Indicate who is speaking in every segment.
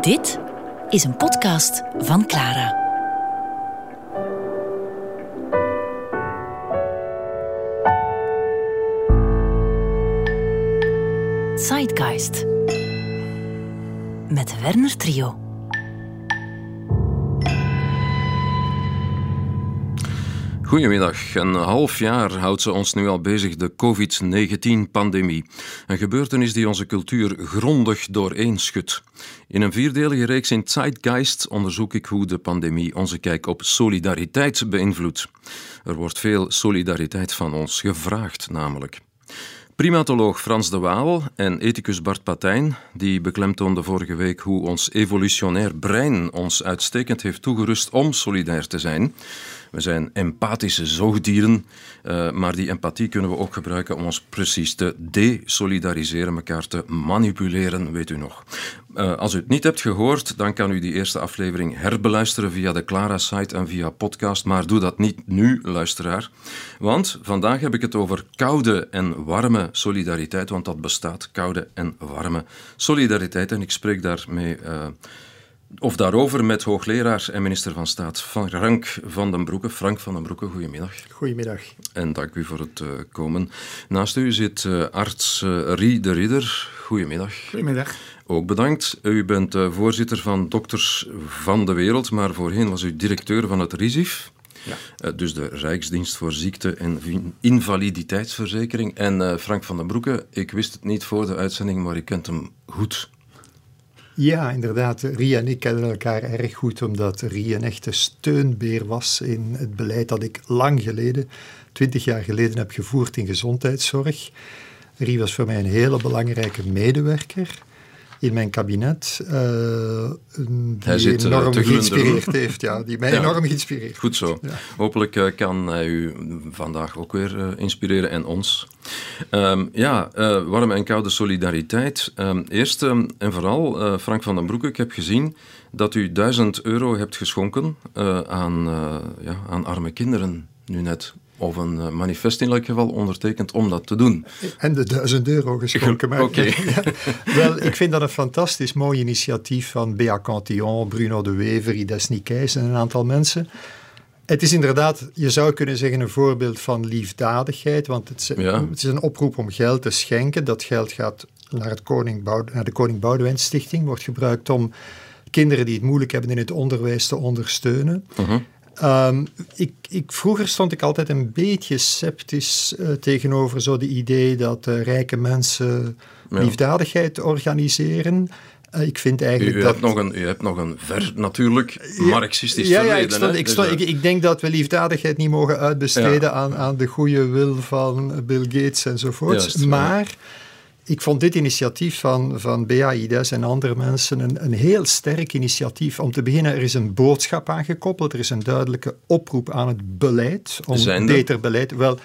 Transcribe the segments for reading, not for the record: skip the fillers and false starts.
Speaker 1: Dit is een podcast van Clara. Zeitgeist. Met Werner Trio.
Speaker 2: Goedemiddag. Een half jaar houdt ze ons nu al bezig, de COVID-19-pandemie. Een gebeurtenis die onze cultuur grondig dooreenschudt. In een vierdelige reeks in Zeitgeist onderzoek ik hoe de pandemie onze kijk op solidariteit beïnvloedt. Er wordt veel solidariteit van ons gevraagd, namelijk. Primatoloog Frans de Waal en ethicus Bart Patijn, die beklemtoonde vorige week hoe ons evolutionair brein ons uitstekend heeft toegerust om solidair te zijn. We zijn empathische zoogdieren, maar die empathie kunnen we ook gebruiken om ons precies te desolidariseren, elkaar te manipuleren, weet u nog. Als u het niet hebt gehoord, dan kan u die eerste aflevering herbeluisteren via de Clara-site en via podcast, maar doe dat niet nu, luisteraar. Want vandaag heb ik het over koude en warme solidariteit, want dat bestaat, koude en warme solidariteit. En ik spreek daarover met hoogleraar en minister van Staat Frank van den Broeke. Frank van den Broeke, goedemiddag.
Speaker 3: Goedemiddag.
Speaker 2: En dank u voor het komen. Naast u zit arts Rie de Ridder. Goedemiddag.
Speaker 3: Goedemiddag.
Speaker 2: Ook bedankt. U bent voorzitter van Dokters van de Wereld, maar voorheen was u directeur van het RIZIF. Ja. Dus de Rijksdienst voor Ziekte- en Invaliditeitsverzekering. En Frank van den Broeke, ik wist het niet voor de uitzending, maar ik kent hem goed.
Speaker 3: Ja, inderdaad. Rie en ik kennen elkaar erg goed, omdat Rie een echte steunbeer was in het beleid dat ik lang geleden, 20 jaar geleden, heb gevoerd in gezondheidszorg. Rie was voor mij een hele belangrijke medewerker in mijn kabinet, die enorm geïnspireerd heeft. Ja, die mij enorm geïnspireerd.
Speaker 2: Goed zo. Ja. Hopelijk kan hij u vandaag ook weer inspireren en ons. Warme en koude solidariteit. Eerst en vooral, Frank van den Broeke, ik heb gezien dat u €1000 hebt geschonken aan arme kinderen nu net. Of een manifest in elk geval ondertekend om dat te doen.
Speaker 3: En de €1000 geschonken.
Speaker 2: Oké.
Speaker 3: Ja, wel, ik vind dat een fantastisch mooi initiatief van Béa Cantillon, Bruno de Wever, Ides Nijkijs en een aantal mensen. Het is inderdaad, je zou kunnen zeggen, een voorbeeld van liefdadigheid, want het is een oproep om geld te schenken. Dat geld gaat naar de Koning Boudewijn Stichting, wordt gebruikt om kinderen die het moeilijk hebben in het onderwijs te ondersteunen. Uh-huh. Vroeger stond ik altijd een beetje sceptisch tegenover zo de idee dat rijke mensen liefdadigheid organiseren. Ik vind eigenlijk
Speaker 2: U hebt nog een natuurlijk marxistisch verleden.
Speaker 3: Ik denk dat we liefdadigheid niet mogen uitbesteden aan de goede wil van Bill Gates enzovoort. Juist, maar ik vond dit initiatief van Béa, Ides en andere mensen een heel sterk initiatief. Om te beginnen, er is een boodschap aangekoppeld. Er is een duidelijke oproep aan het beleid. Om beter beleid. Wel,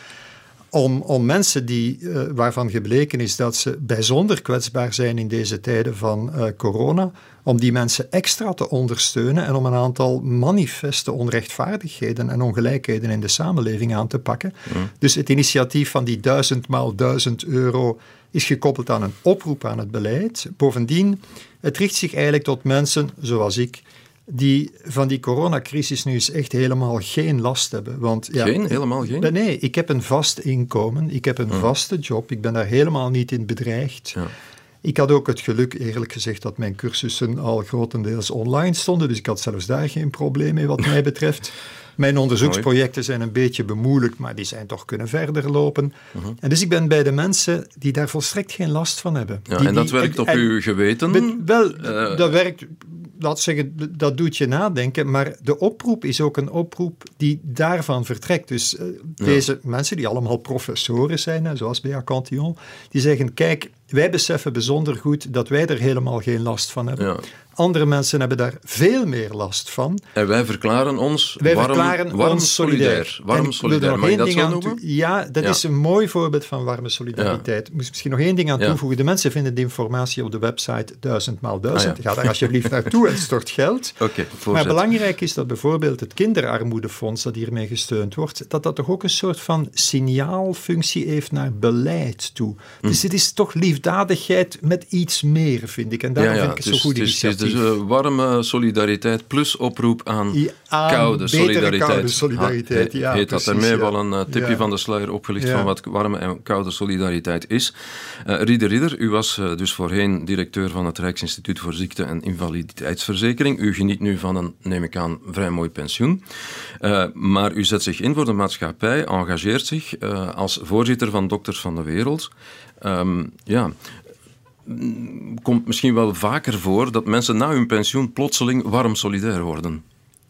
Speaker 3: om mensen waarvan gebleken is dat ze bijzonder kwetsbaar zijn in deze tijden van corona, om die mensen extra te ondersteunen en om een aantal manifeste onrechtvaardigheden en ongelijkheden in de samenleving aan te pakken. Ja. Dus het initiatief van die 1000 x €1000 is gekoppeld aan een oproep aan het beleid. Bovendien, het richt zich eigenlijk tot mensen zoals ik, die van die coronacrisis nu eens echt helemaal geen last hebben. Want,
Speaker 2: helemaal geen?
Speaker 3: Nee, ik heb een vast inkomen, ik heb een vaste job, ik ben daar helemaal niet in bedreigd. Ja. Ik had ook het geluk, eerlijk gezegd, dat mijn cursussen al grotendeels online stonden, dus ik had zelfs daar geen probleem mee wat mij betreft. Mijn onderzoeksprojecten zijn een beetje bemoeilijkt, maar die zijn toch kunnen verder lopen. Uh-huh. En dus ik ben bij de mensen die daar volstrekt geen last van hebben.
Speaker 2: Ja, en dat werkt op uw geweten?
Speaker 3: Dat werkt, laat zeggen, dat doet je nadenken, maar de oproep is ook een oproep die daarvan vertrekt. Dus deze mensen, die allemaal professoren zijn, zoals Béa Cantillon, die zeggen, kijk, wij beseffen bijzonder goed dat wij er helemaal geen last van hebben. Ja. Andere mensen hebben daar veel meer last van.
Speaker 2: En wij verklaren ons warm solidair. Warm solidair, mag je dat zo noemen?
Speaker 3: Ja, dat is een mooi voorbeeld van warme solidariteit. Ik moest misschien nog één ding aan toevoegen. De mensen vinden de informatie op de website 1000 x 1000. Ga daar alsjeblieft naartoe en stort geld. Maar belangrijk is dat bijvoorbeeld het kinderarmoedefonds dat hiermee gesteund wordt, dat toch ook een soort van signaalfunctie heeft naar beleid toe. Dus dit is toch liefde liefdadigheid met iets meer, vind ik. En daarom vind ik het zo goed initiatief.
Speaker 2: Het is dus warme solidariteit plus oproep aan koude solidariteit.
Speaker 3: Koude solidariteit,
Speaker 2: heet dat. Daarmee wel een tipje van de sluier opgelicht van wat warme en koude solidariteit is. Ridder, u was dus voorheen directeur van het Rijksinstituut voor Ziekte- en Invaliditeitsverzekering. U geniet nu van een, neem ik aan, vrij mooi pensioen. Maar u zet zich in voor de maatschappij, engageert zich als voorzitter van Dokters van de Wereld. Komt misschien wel vaker voor dat mensen na hun pensioen plotseling warm solidair worden.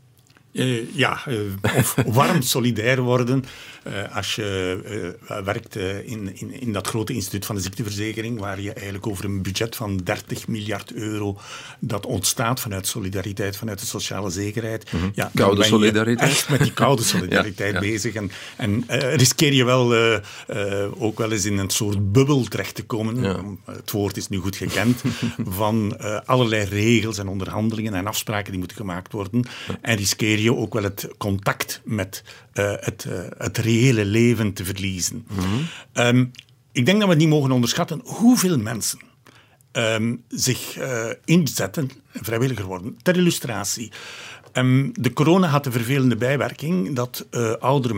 Speaker 4: Of warm solidair worden. Als je werkt in dat grote instituut van de ziekteverzekering, waar je eigenlijk over een budget van 30 miljard euro dat ontstaat vanuit solidariteit, vanuit de sociale zekerheid.
Speaker 2: Mm-hmm.
Speaker 4: Ja,
Speaker 2: koude solidariteit.
Speaker 4: Echt met die koude solidariteit bezig. En riskeer je wel ook wel eens in een soort bubbel terecht te komen. Ja. Het woord is nu goed gekend. Van allerlei regels en onderhandelingen en afspraken die moeten gemaakt worden. En riskeer je ook wel het contact met het reële leven te verliezen. Mm-hmm. Ik denk dat we niet mogen onderschatten hoeveel mensen zich inzetten en vrijwilliger worden. Ter illustratie. De corona had de vervelende bijwerking dat oudere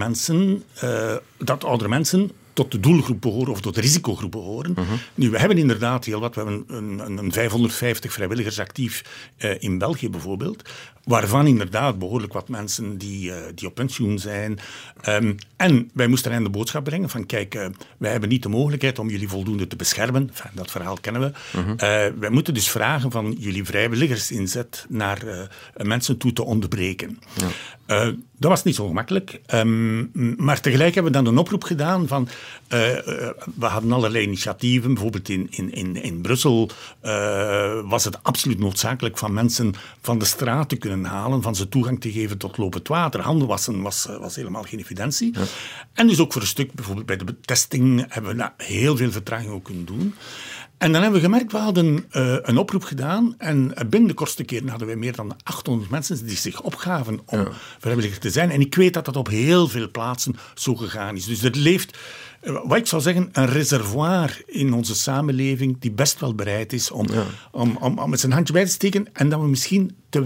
Speaker 4: mensen tot de doelgroep behoren of tot de risicogroep behoren. Uh-huh. Nu, we hebben inderdaad heel wat. We hebben een 550 vrijwilligers actief in België bijvoorbeeld, waarvan inderdaad behoorlijk wat mensen die op pensioen zijn. En wij moesten hen de boodschap brengen van kijk, wij hebben niet de mogelijkheid om jullie voldoende te beschermen. Enfin, dat verhaal kennen we. Uh-huh. Wij moeten dus vragen van jullie vrijwilligersinzet naar mensen toe te onderbreken. Ja. Dat was niet zo gemakkelijk. Maar tegelijk hebben we dan een oproep gedaan van we hadden allerlei initiatieven. Bijvoorbeeld in Brussel was het absoluut noodzakelijk van mensen van de straat te kunnen halen, van ze toegang te geven tot lopend water. Handen wassen was helemaal geen evidentie. Ja. En dus ook voor een stuk, bijvoorbeeld bij de testing, hebben we heel veel vertraging ook kunnen doen. En dan hebben we gemerkt, we hadden een oproep gedaan en binnen de kortste keren hadden wij meer dan 800 mensen die zich opgaven om vrijwilliger te zijn. En ik weet dat dat op heel veel plaatsen zo gegaan is. Dus er leeft, wat ik zou zeggen, een reservoir in onze samenleving die best wel bereid is om met zijn handje bij te steken en dat we misschien te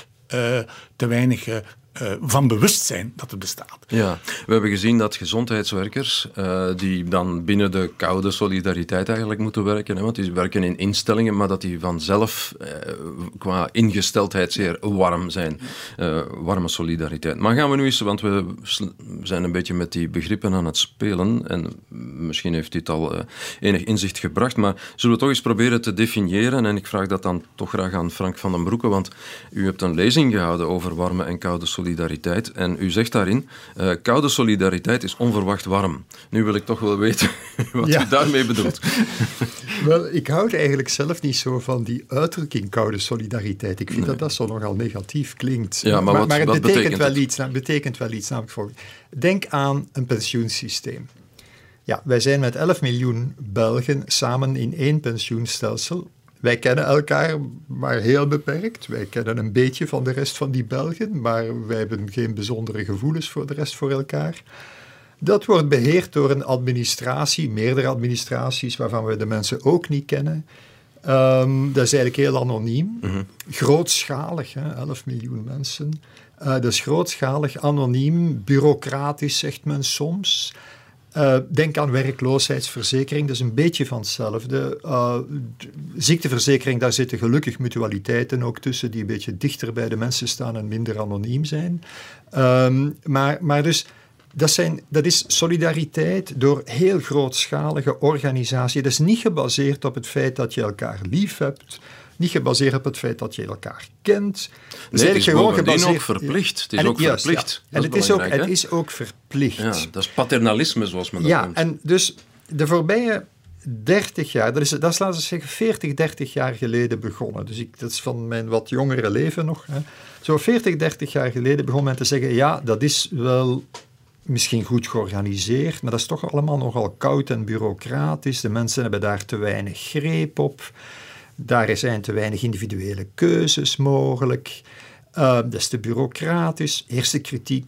Speaker 4: weinig van bewust zijn dat het bestaat.
Speaker 2: Ja, we hebben gezien dat gezondheidswerkers die dan binnen de koude solidariteit eigenlijk moeten werken, hè, want die werken in instellingen, maar dat die vanzelf qua ingesteldheid zeer warm zijn. Warme solidariteit. Maar gaan we nu eens, want we zijn een beetje met die begrippen aan het spelen en misschien heeft dit al enig inzicht gebracht, maar zullen we toch eens proberen te definiëren en ik vraag dat dan toch graag aan Frank van den Broeke, want u hebt een lezing gehouden over warme en koude solidariteit en u zegt daarin, koude solidariteit is onverwacht warm. Nu wil ik toch wel weten wat u daarmee bedoelt.
Speaker 3: Wel, ik houd eigenlijk zelf niet zo van die uitdrukking koude solidariteit. Ik vind dat zo nogal negatief klinkt.
Speaker 2: Ja, maar
Speaker 3: het betekent wel iets. Namelijk volgende. Denk aan een pensioensysteem. Ja, wij zijn met 11 miljoen Belgen samen in één pensioenstelsel. Wij kennen elkaar maar heel beperkt. Wij kennen een beetje van de rest van die Belgen, maar wij hebben geen bijzondere gevoelens voor de rest voor elkaar. Dat wordt beheerd door een administratie, meerdere administraties, waarvan we de mensen ook niet kennen. Dat is eigenlijk heel anoniem. Mm-hmm. Grootschalig, 11 miljoen mensen. Dat is grootschalig, anoniem, bureaucratisch, zegt men soms. Denk aan werkloosheidsverzekering, dat is een beetje van hetzelfde. Ziekteverzekering, daar zitten gelukkig mutualiteiten ook tussen die een beetje dichter bij de mensen staan en minder anoniem zijn. Maar dus, dat is solidariteit door heel grootschalige organisaties. Dat is niet gebaseerd op het feit dat je elkaar lief hebt, niet gebaseerd op het feit dat je elkaar kent.
Speaker 2: Nee, het is gewoon gebaseerd ook verplicht. Het is ook verplicht.
Speaker 3: Ja. En het is ook verplicht.
Speaker 2: Ja, dat is paternalisme, zoals men dat noemt.
Speaker 3: Ja, en dus de voorbije 30 jaar, dat is laten we zeggen 40, 30 jaar geleden begonnen. Dus dat is van mijn wat jongere leven nog. Hè. Zo 40, 30 jaar geleden begon men te zeggen, ja, dat is wel misschien goed georganiseerd, maar dat is toch allemaal nogal koud en bureaucratisch. De mensen hebben daar te weinig greep op. Daar zijn te weinig individuele keuzes mogelijk. Dat is te bureaucratisch. Eerste kritiek.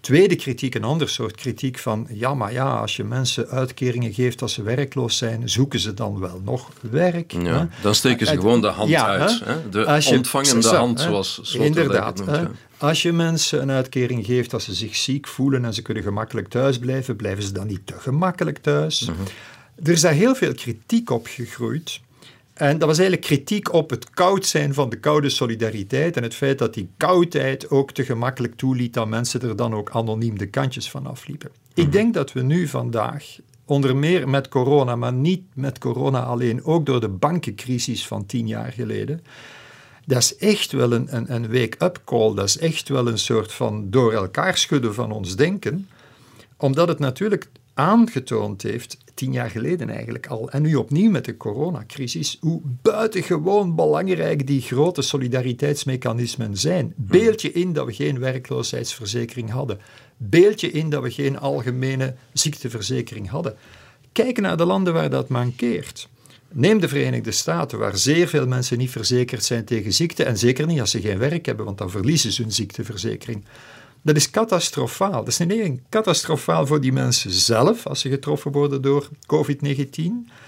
Speaker 3: tweede kritiek, een ander soort kritiek van als je mensen uitkeringen geeft als ze werkloos zijn, zoeken ze dan wel nog werk?
Speaker 2: Ja, dan steken ze gewoon de hand uit. Hè? De ontvangende hand, zoals Sloterdijk het noemt. Ja.
Speaker 3: Als je mensen een uitkering geeft als ze zich ziek voelen en ze kunnen gemakkelijk thuis blijven, blijven ze dan niet te gemakkelijk thuis? Mm-hmm. Er is daar heel veel kritiek op gegroeid. En dat was eigenlijk kritiek op het koud zijn van de koude solidariteit en het feit dat die koudheid ook te gemakkelijk toeliet dat mensen er dan ook anoniem de kantjes van afliepen. Ik denk dat we nu vandaag, onder meer met corona, maar niet met corona alleen, ook door de bankencrisis van 10 jaar geleden, dat is echt wel een wake-up call, dat is echt wel een soort van door elkaar schudden van ons denken, omdat het natuurlijk aangetoond heeft, 10 jaar geleden eigenlijk al, en nu opnieuw met de coronacrisis, hoe buitengewoon belangrijk die grote solidariteitsmechanismen zijn. Beeld je in dat we geen werkloosheidsverzekering hadden. Beeld je in dat we geen algemene ziekteverzekering hadden. Kijk naar de landen waar dat mankeert. Neem de Verenigde Staten, waar zeer veel mensen niet verzekerd zijn tegen ziekte, en zeker niet als ze geen werk hebben, want dan verliezen ze hun ziekteverzekering. Dat is catastrofaal. Dat is niet alleen catastrofaal voor die mensen zelf, als ze getroffen worden door COVID-19,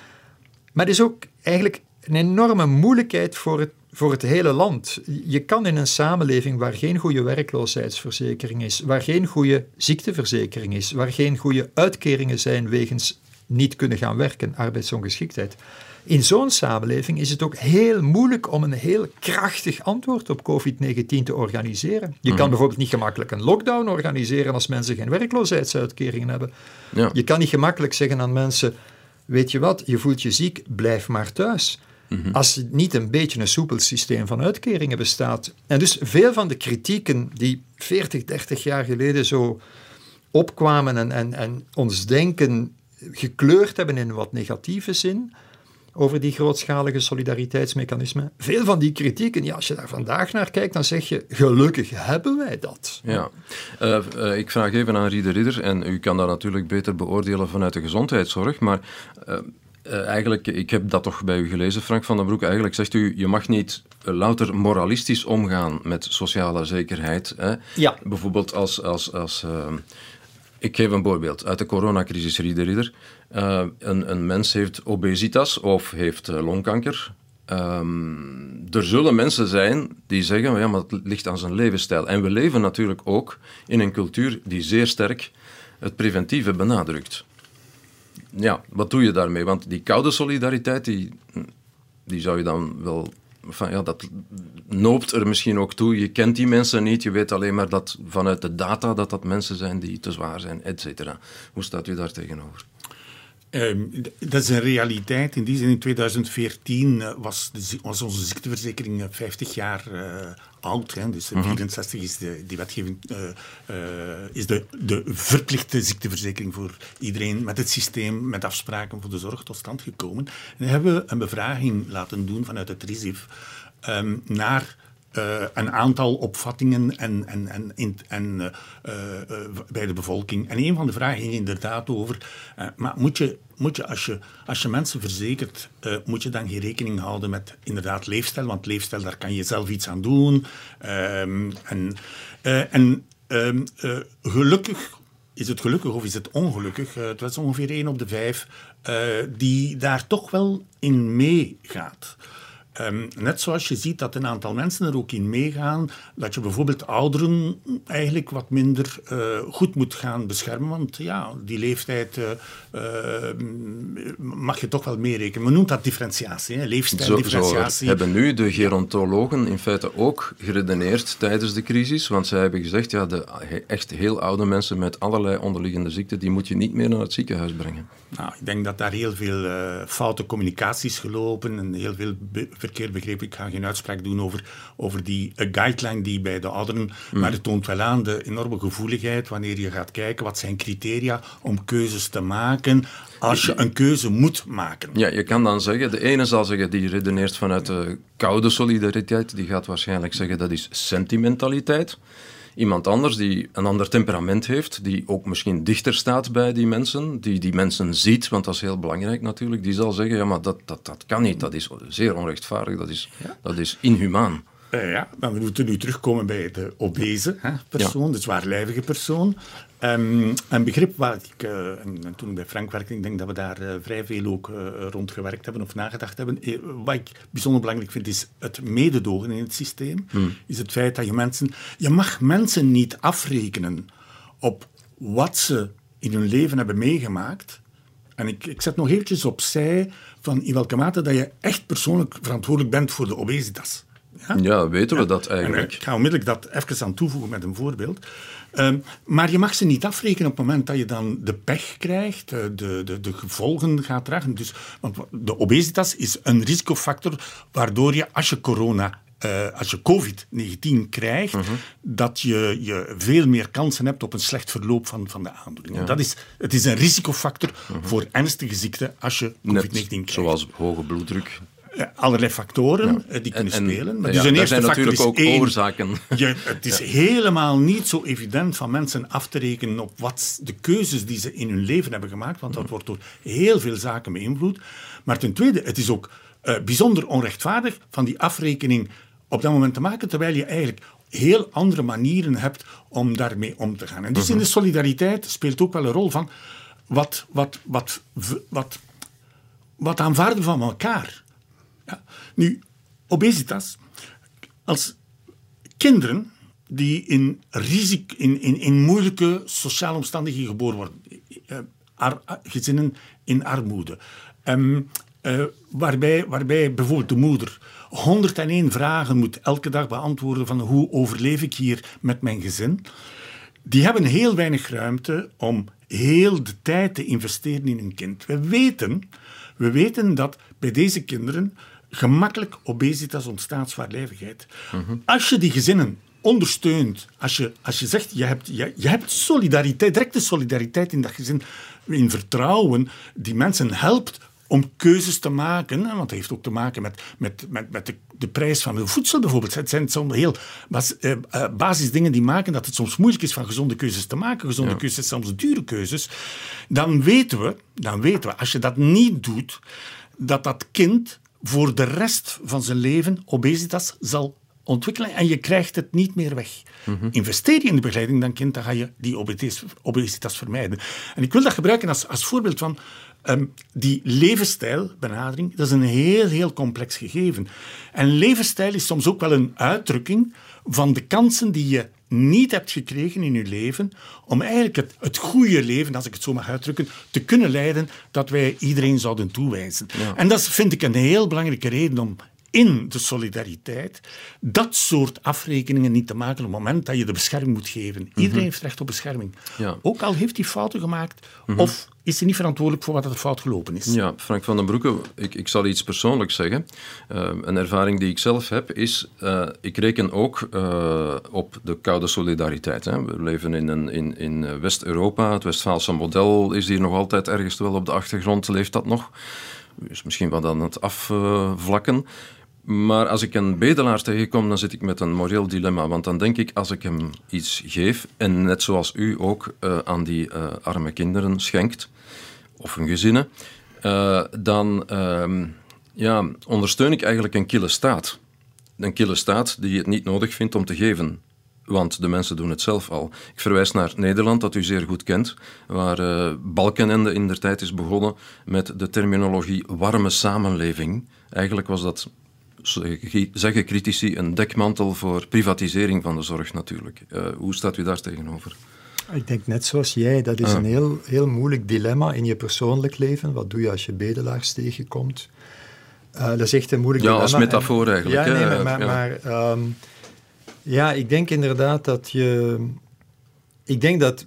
Speaker 3: maar het is ook eigenlijk een enorme moeilijkheid voor het hele land. Je kan in een samenleving waar geen goede werkloosheidsverzekering is, waar geen goede ziekteverzekering is, waar geen goede uitkeringen zijn wegens niet kunnen gaan werken, arbeidsongeschiktheid. In zo'n samenleving is het ook heel moeilijk om een heel krachtig antwoord op COVID-19 te organiseren. Je kan bijvoorbeeld niet gemakkelijk een lockdown organiseren als mensen geen werkloosheidsuitkeringen hebben. Ja. Je kan niet gemakkelijk zeggen aan mensen, weet je wat, je voelt je ziek, blijf maar thuis. Mm-hmm. Als er niet een beetje een soepel systeem van uitkeringen bestaat. En dus veel van de kritieken die 40, 30 jaar geleden zo opkwamen en ons denken gekleurd hebben in een wat negatieve zin, over die grootschalige solidariteitsmechanismen. Veel van die kritieken, als je daar vandaag naar kijkt, dan zeg je, gelukkig hebben wij dat.
Speaker 2: Ja. Ik vraag even aan Riede Ridder, en u kan dat natuurlijk beter beoordelen vanuit de gezondheidszorg, maar eigenlijk, ik heb dat toch bij u gelezen, Frank van den Broek, eigenlijk zegt u, je mag niet louter moralistisch omgaan met sociale zekerheid. Hè?
Speaker 3: Ja.
Speaker 2: Bijvoorbeeld als ik geef een voorbeeld uit de coronacrisis, Riede Ridder. Een mens heeft obesitas of heeft longkanker. Er zullen mensen zijn die zeggen, ja, maar het ligt aan zijn levensstijl. En we leven natuurlijk ook in een cultuur die zeer sterk het preventieve benadrukt. Ja, wat doe je daarmee? Want die koude solidariteit, die zou je dan wel... dat noopt er misschien ook toe. Je kent die mensen niet. Je weet alleen maar dat vanuit de data dat mensen zijn die te zwaar zijn, et cetera. Hoe staat u daar tegenover?
Speaker 4: Dat is een realiteit. In die zin, in 2014 was onze ziekteverzekering 50 jaar oud. Hè. Dus 64 is die wetgeving, is de verplichte ziekteverzekering voor iedereen met het systeem, met afspraken voor de zorg tot stand gekomen. En dan hebben we een bevraging laten doen vanuit het RISIF naar een aantal opvattingen bij de bevolking. En een van de vragen ging inderdaad over, maar moet je als je mensen verzekert, moet je dan geen rekening houden met inderdaad leefstijl, want leefstijl, daar kan je zelf iets aan doen. Gelukkig, is het gelukkig of is het ongelukkig? Het was ongeveer 1 op de 5 die daar toch wel in meegaat. Net zoals je ziet dat een aantal mensen er ook in meegaan, dat je bijvoorbeeld ouderen eigenlijk wat minder goed moet gaan beschermen, want ja, die leeftijd mag je toch wel meerekenen. Men noemt dat differentiatie, leefstijldifferentiatie.
Speaker 2: Zo hebben nu de gerontologen in feite ook geredeneerd tijdens de crisis, want zij hebben gezegd, ja, de echt heel oude mensen met allerlei onderliggende ziekten, die moet je niet meer naar het ziekenhuis brengen.
Speaker 4: Nou, ik denk dat daar heel veel foute communicatie is gelopen en heel veel verkeerd begrepen. Ik ga geen uitspraak doen over die guideline die bij de ouderen, maar het toont wel aan de enorme gevoeligheid wanneer je gaat kijken wat zijn criteria om keuzes te maken als je een keuze moet maken.
Speaker 2: Ja, je kan dan zeggen, de ene zal zeggen, die redeneert vanuit de koude solidariteit, die gaat waarschijnlijk zeggen dat is sentimentaliteit. Iemand anders die een ander temperament heeft, die ook misschien dichter staat bij die mensen, die mensen ziet, want dat is heel belangrijk natuurlijk, die zal zeggen, ja, maar dat kan niet, dat is zeer onrechtvaardig, dat is inhumaan.
Speaker 4: Maar we moeten nu terugkomen bij de obese persoon, de zwaarlijvige persoon. Een begrip waar ik, en toen ik bij Frank werkte, ik denk dat we daar vrij veel ook rond gewerkt hebben of nagedacht hebben. Wat ik bijzonder belangrijk vind, is het mededogen in het systeem. Is het feit dat je mag mensen niet afrekenen op wat ze in hun leven hebben meegemaakt. En ik zet nog eventjes opzij van in welke mate dat je echt persoonlijk verantwoordelijk bent voor de obesitas.
Speaker 2: Ja, weten we dat eigenlijk?
Speaker 4: Ik ga onmiddellijk dat even aan toevoegen met een voorbeeld. Maar je mag ze niet afrekenen op het moment dat je dan de pech krijgt, de gevolgen gaat dragen. Dus, want de obesitas is een risicofactor waardoor je, als je COVID-19 krijgt, dat je veel meer kansen hebt op een slecht verloop van de aandoening. Ja. Het is een risicofactor voor ernstige ziekten als je COVID-19 krijgt.
Speaker 2: Zoals hoge bloeddruk.
Speaker 4: Allerlei factoren die kunnen spelen. Maar dus een eerste
Speaker 2: zijn
Speaker 4: factor
Speaker 2: natuurlijk
Speaker 4: is
Speaker 2: ook oorzaken.
Speaker 4: Het is helemaal niet zo evident van mensen af te rekenen op wat de keuzes die ze in hun leven hebben gemaakt, want dat wordt door heel veel zaken beïnvloed. Maar ten tweede, het is ook bijzonder onrechtvaardig van die afrekening op dat moment te maken, terwijl je eigenlijk heel andere manieren hebt om daarmee om te gaan. En dus in de solidariteit speelt ook wel een rol van wat aanvaarden van elkaar. Ja. Nu, obesitas, als kinderen die in moeilijke sociale omstandigheden geboren worden, gezinnen in armoede, waarbij bijvoorbeeld de moeder 101 vragen moet elke dag beantwoorden van hoe overleef ik hier met mijn gezin, die hebben heel weinig ruimte om heel de tijd te investeren in een kind. We weten dat bij deze kinderen gemakkelijk obesitas ontstaat, zwaarlijvigheid. Als je die gezinnen ondersteunt, als je zegt, je hebt solidariteit, directe solidariteit in dat gezin, in vertrouwen, die mensen helpt om keuzes te maken, want dat heeft ook te maken met de prijs van het voedsel bijvoorbeeld. Het zijn soms heel basisdingen die maken dat het soms moeilijk is van gezonde keuzes te maken. Gezonde keuzes, soms dure keuzes. Dan weten we, als je dat niet doet, dat kind voor de rest van zijn leven obesitas zal ontwikkelen en je krijgt het niet meer weg. Investeer je in de begeleiding dan kind, dan ga je die obesitas vermijden. En ik wil dat gebruiken als voorbeeld van die levensstijlbenadering. Dat is een heel, heel complex gegeven. En levensstijl is soms ook wel een uitdrukking van de kansen die je niet hebt gekregen in je leven om eigenlijk het goede leven, als ik het zo mag uitdrukken, te kunnen leiden dat wij iedereen zouden toewijzen. Ja. En dat vind ik een heel belangrijke reden om in de solidariteit dat soort afrekeningen niet te maken op het moment dat je de bescherming moet geven. Iedereen heeft recht op bescherming. Ja. Ook al heeft hij fouten gemaakt of is hij niet verantwoordelijk voor wat er fout gelopen is.
Speaker 2: Ja, Frank van den Broeke, ik zal iets persoonlijks zeggen. Een ervaring die ik zelf heb is, ik reken ook op de koude solidariteit. Hè. We leven in West-Europa. Het Westfaalse model is hier nog altijd ergens wel op de achtergrond. Leeft dat nog? Is misschien wat aan het afvlakken. Maar als ik een bedelaar tegenkom, dan zit ik met een moreel dilemma. Want dan denk ik, als ik hem iets geef, en net zoals u ook aan die arme kinderen schenkt, of hun gezinnen, dan ondersteun ik eigenlijk een kille staat. Een kille staat die het niet nodig vindt om te geven. Want de mensen doen het zelf al. Ik verwijs naar Nederland, dat u zeer goed kent, waar Balkenende indertijd is begonnen met de terminologie warme samenleving. Eigenlijk was dat, zeggen critici, een dekmantel voor privatisering van de zorg natuurlijk. Hoe staat u daar tegenover?
Speaker 3: Ik denk net zoals jij, dat is een heel, heel moeilijk dilemma in je persoonlijk leven. Wat doe je als je bedelaars tegenkomt? Dat is echt een moeilijk dilemma.
Speaker 2: Ja, als metafoor eigenlijk.
Speaker 3: Ja, ik denk inderdaad dat ik denk dat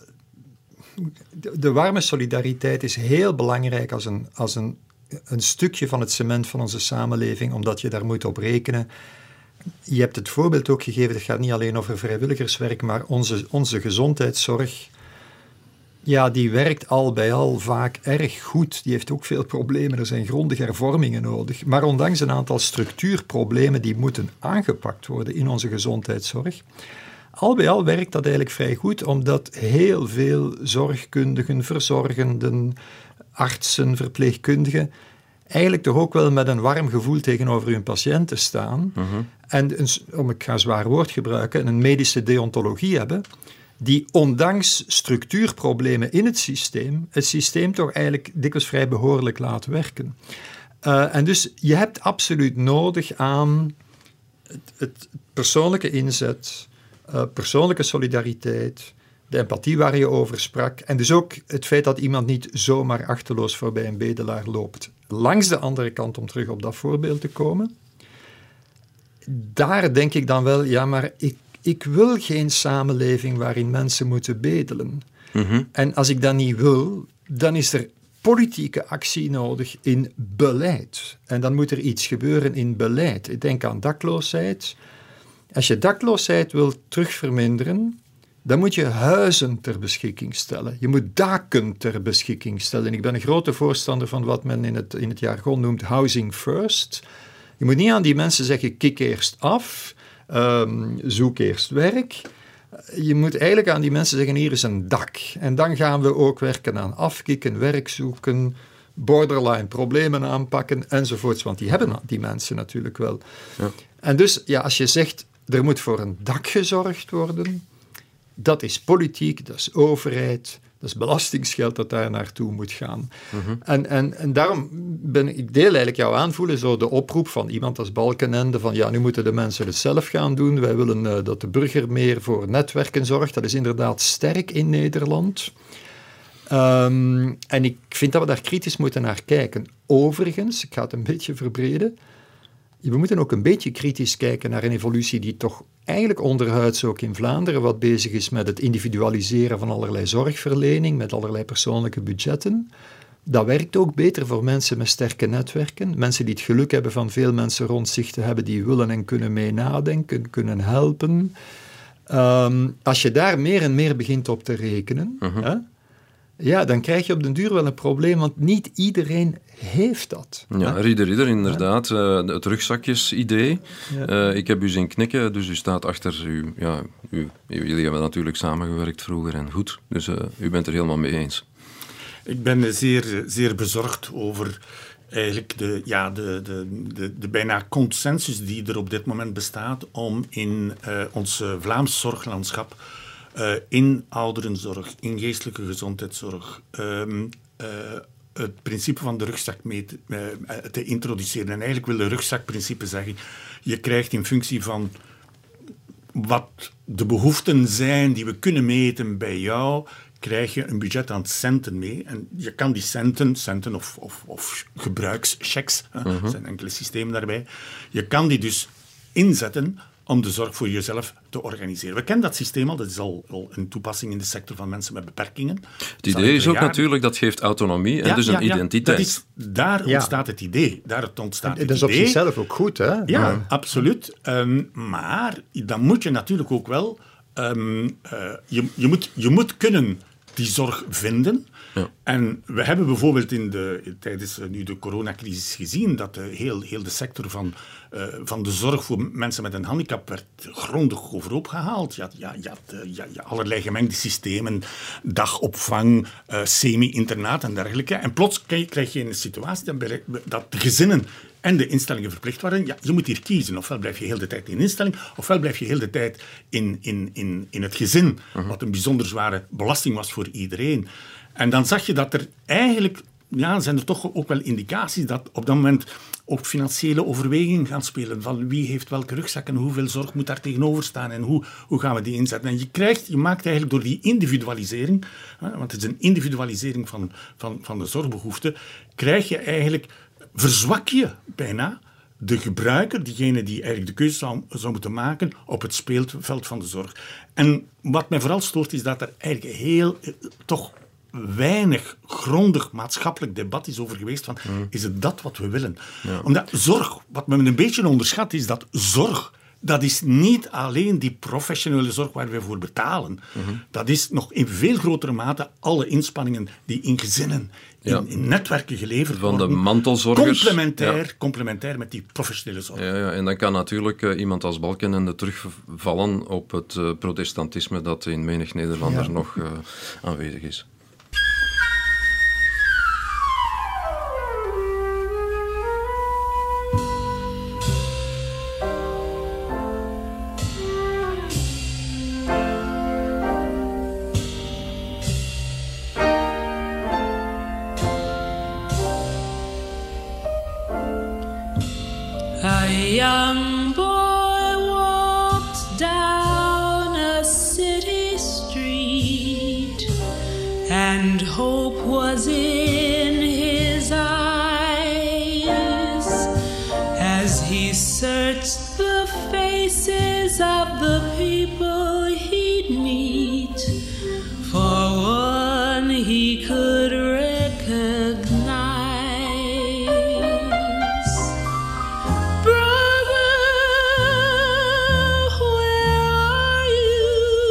Speaker 3: de warme solidariteit is heel belangrijk als een stukje van het cement van onze samenleving, omdat je daar moet op rekenen. Je hebt het voorbeeld ook gegeven, het gaat niet alleen over vrijwilligerswerk, maar onze gezondheidszorg, ja, die werkt al bij al vaak erg goed. Die heeft ook veel problemen, er zijn grondige hervormingen nodig. Maar ondanks een aantal structuurproblemen die moeten aangepakt worden in onze gezondheidszorg, al bij al werkt dat eigenlijk vrij goed, omdat heel veel zorgkundigen, verzorgenden, artsen, verpleegkundigen eigenlijk toch ook wel met een warm gevoel tegenover hun patiënten staan. En, ik ga een zwaar woord gebruiken, een medische deontologie hebben, die ondanks structuurproblemen in het systeem toch eigenlijk dikwijls vrij behoorlijk laat werken. En dus je hebt absoluut nodig aan het persoonlijke inzet, persoonlijke solidariteit, de empathie waar je over sprak, en dus ook het feit dat iemand niet zomaar achteloos voorbij een bedelaar loopt. Langs de andere kant, om terug op dat voorbeeld te komen, daar denk ik dan wel, ja, maar ik wil geen samenleving waarin mensen moeten bedelen. En als ik dat niet wil, dan is er politieke actie nodig in beleid. En dan moet er iets gebeuren in beleid. Ik denk aan dakloosheid. Als je dakloosheid wil terugverminderen, dan moet je huizen ter beschikking stellen. Je moet daken ter beschikking stellen. En ik ben een grote voorstander van wat men in het jargon noemt housing first. Je moet niet aan die mensen zeggen, kik eerst af, zoek eerst werk. Je moet eigenlijk aan die mensen zeggen, hier is een dak. En dan gaan we ook werken aan afkikken, werk zoeken, borderline problemen aanpakken, enzovoorts. Want die hebben die mensen natuurlijk wel. Ja. En dus, ja, als je zegt, er moet voor een dak gezorgd worden, dat is politiek, dat is overheid, dat is belastingsgeld dat daar naartoe moet gaan. En daarom ik deel eigenlijk jouw aanvoelen, zo de oproep van iemand als Balkenende, van ja, nu moeten de mensen het zelf gaan doen. Wij willen dat de burger meer voor netwerken zorgt. Dat is inderdaad sterk in Nederland. En ik vind dat we daar kritisch moeten naar kijken. Overigens, ik ga het een beetje verbreden, we moeten ook een beetje kritisch kijken naar een evolutie die toch eigenlijk onderhuids ook in Vlaanderen wat bezig is met het individualiseren van allerlei zorgverlening, met allerlei persoonlijke budgetten. Dat werkt ook beter voor mensen met sterke netwerken. Mensen die het geluk hebben van veel mensen rond zich te hebben die willen en kunnen mee nadenken, kunnen helpen. Als je daar meer en meer begint op te rekenen, ja, dan krijg je op den duur wel een probleem, want niet iedereen heeft dat.
Speaker 2: Ja, Ridder, inderdaad. Het rugzakjes-idee. Ja. Ik heb u zien knikken, dus u staat achter u. Ja, jullie hebben natuurlijk samengewerkt vroeger en goed. Dus u bent er helemaal mee eens.
Speaker 4: Ik ben zeer, zeer bezorgd over eigenlijk de bijna consensus die er op dit moment bestaat om in ons Vlaams zorglandschap in ouderenzorg, in geestelijke gezondheidszorg, het principe van de rugzak te introduceren. En eigenlijk wil de rugzakprincipe zeggen, je krijgt in functie van wat de behoeften zijn die we kunnen meten bij jou, krijg je een budget aan centen mee. En je kan die centen of gebruikschecks, er zijn enkele systemen daarbij, je kan die dus inzetten om de zorg voor jezelf te organiseren. We kennen dat systeem al, dat is al een toepassing in de sector van mensen met beperkingen.
Speaker 2: Het idee is ook natuurlijk, dat geeft autonomie en dus een identiteit.
Speaker 4: Daar ontstaat het idee. Daar ontstaat het idee.
Speaker 3: Dat is op zichzelf ook goed, hè?
Speaker 4: Ja, absoluut. Maar dan moet je natuurlijk ook wel je moet kunnen die zorg vinden. Ja. En we hebben bijvoorbeeld tijdens nu de coronacrisis gezien dat heel de sector van de zorg voor mensen met een handicap werd grondig overhoop gehaald. Je had allerlei gemengde systemen, dagopvang, semi-internaat en dergelijke. En plots krijg je een situatie dat de gezinnen en de instellingen verplicht waren. Ja, je moet hier kiezen. Ofwel blijf je heel de tijd in instelling, ofwel blijf je heel de tijd in het gezin, wat een bijzonder zware belasting was voor iedereen. En dan zag je dat er eigenlijk, zijn er toch ook wel indicaties dat op dat moment ook financiële overwegingen gaan spelen. Van wie heeft welke rugzak en hoeveel zorg moet daar tegenover staan en hoe gaan we die inzetten. En je maakt eigenlijk door die individualisering, want het is een individualisering van de zorgbehoefte, verzwak je bijna de gebruiker, diegene die eigenlijk de keuze zou moeten maken op het speelveld van de zorg. En wat mij vooral stoort is dat er eigenlijk toch weinig grondig maatschappelijk debat is over geweest van, is het dat wat we willen? Ja. Omdat zorg, wat men een beetje onderschat, is dat zorg, dat is niet alleen die professionele zorg waar we voor betalen. Dat is nog in veel grotere mate alle inspanningen die in gezinnen, in netwerken geleverd
Speaker 2: van
Speaker 4: worden.
Speaker 2: De mantelzorgers.
Speaker 4: Complementair met die professionele zorg.
Speaker 2: Ja, en dan kan natuurlijk iemand als Balkenende terugvallen op het protestantisme dat in menig Nederlander nog aanwezig is.
Speaker 5: young boy walked down a city street, and hope was in his eyes as he searched the faces of the people he'd meet. For one he could recognize. Brother, where are you?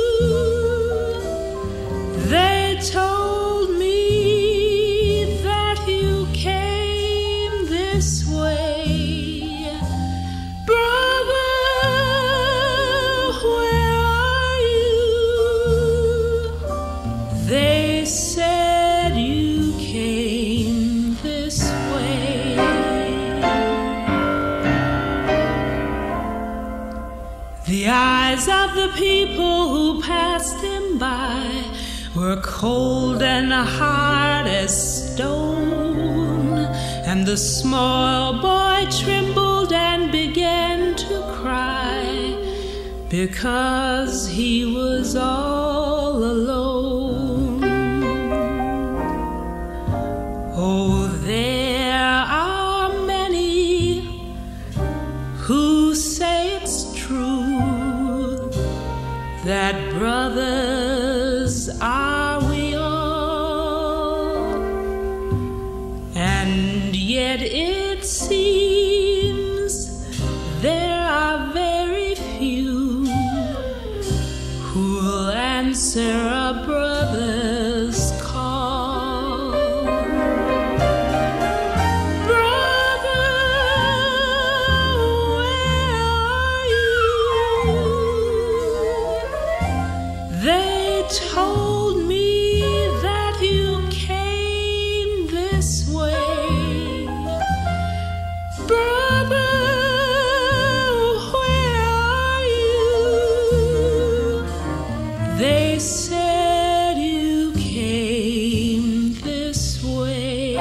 Speaker 5: They told me that you came this way. Brother, where are you? They said you came this way. The eyes of the people who passed him by were cold and hard as stone, and the small boy trembled and began to cry because he was all alone. Oh, there are many who say it's true that brothers are we all, and yet it seems there are very few who'll answer a brother's call. Brother, where are you? They told me that you came this way. Brother, where are you? They said you came this way.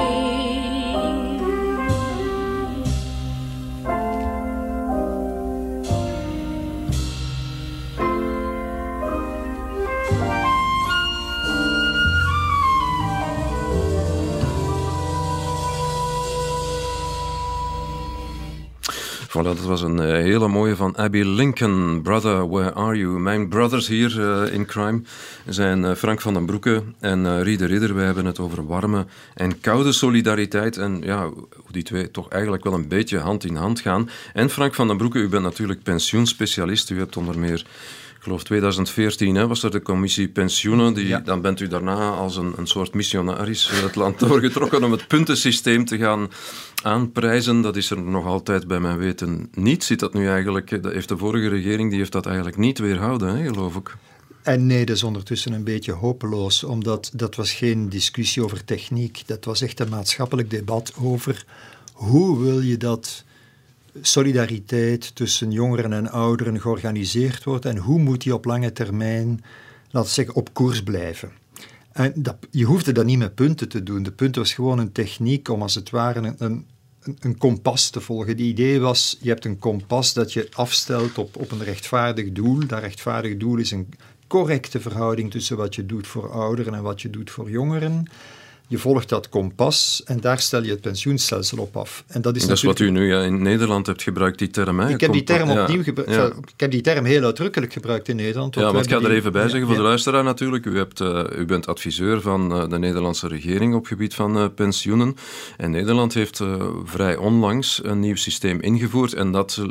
Speaker 2: Voilà, dat was een hele mooie van Abby Lincoln. Brother, where are you? Mijn brothers hier in Crime zijn Frank van den Broeke en Rie de Ridder. Wij hebben het over warme en koude solidariteit. En ja, hoe die twee toch eigenlijk wel een beetje hand in hand gaan. En Frank van den Broeke, u bent natuurlijk pensioenspecialist. U hebt onder meer, ik geloof 2014, was er de commissie pensioenen.
Speaker 3: Ja.
Speaker 2: Dan bent u daarna als een soort missionaris het land doorgetrokken om het puntensysteem te gaan aanprijzen. Dat is er nog altijd bij mijn weten niet. Zit dat nu eigenlijk, dat heeft de vorige regering, die heeft dat eigenlijk niet weerhouden, hè, geloof ik.
Speaker 3: En nee, dat is ondertussen een beetje hopeloos, omdat dat was geen discussie over techniek. Dat was echt een maatschappelijk debat over hoe wil je dat solidariteit tussen jongeren en ouderen georganiseerd wordt en hoe moet die op lange termijn, laten we zeggen, op koers blijven. En je hoefde dat niet met punten te doen. De punten was gewoon een techniek om als het ware een kompas te volgen. Het idee was, je hebt een kompas dat je afstelt op een rechtvaardig doel. Dat rechtvaardig doel is een correcte verhouding tussen wat je doet voor ouderen en wat je doet voor jongeren. Je volgt dat kompas en daar stel je het pensioenstelsel op af. En dat is
Speaker 2: wat u nu in Nederland hebt gebruikt, die term. Hè?
Speaker 3: Ik heb die term opnieuw gebruikt. Ja. Ik heb die term heel uitdrukkelijk gebruikt in Nederland.
Speaker 2: Ja, want ik ga er even bij zeggen voor de luisteraar natuurlijk. U bent adviseur van de Nederlandse regering op gebied van pensioenen. En Nederland heeft vrij onlangs een nieuw systeem ingevoerd. En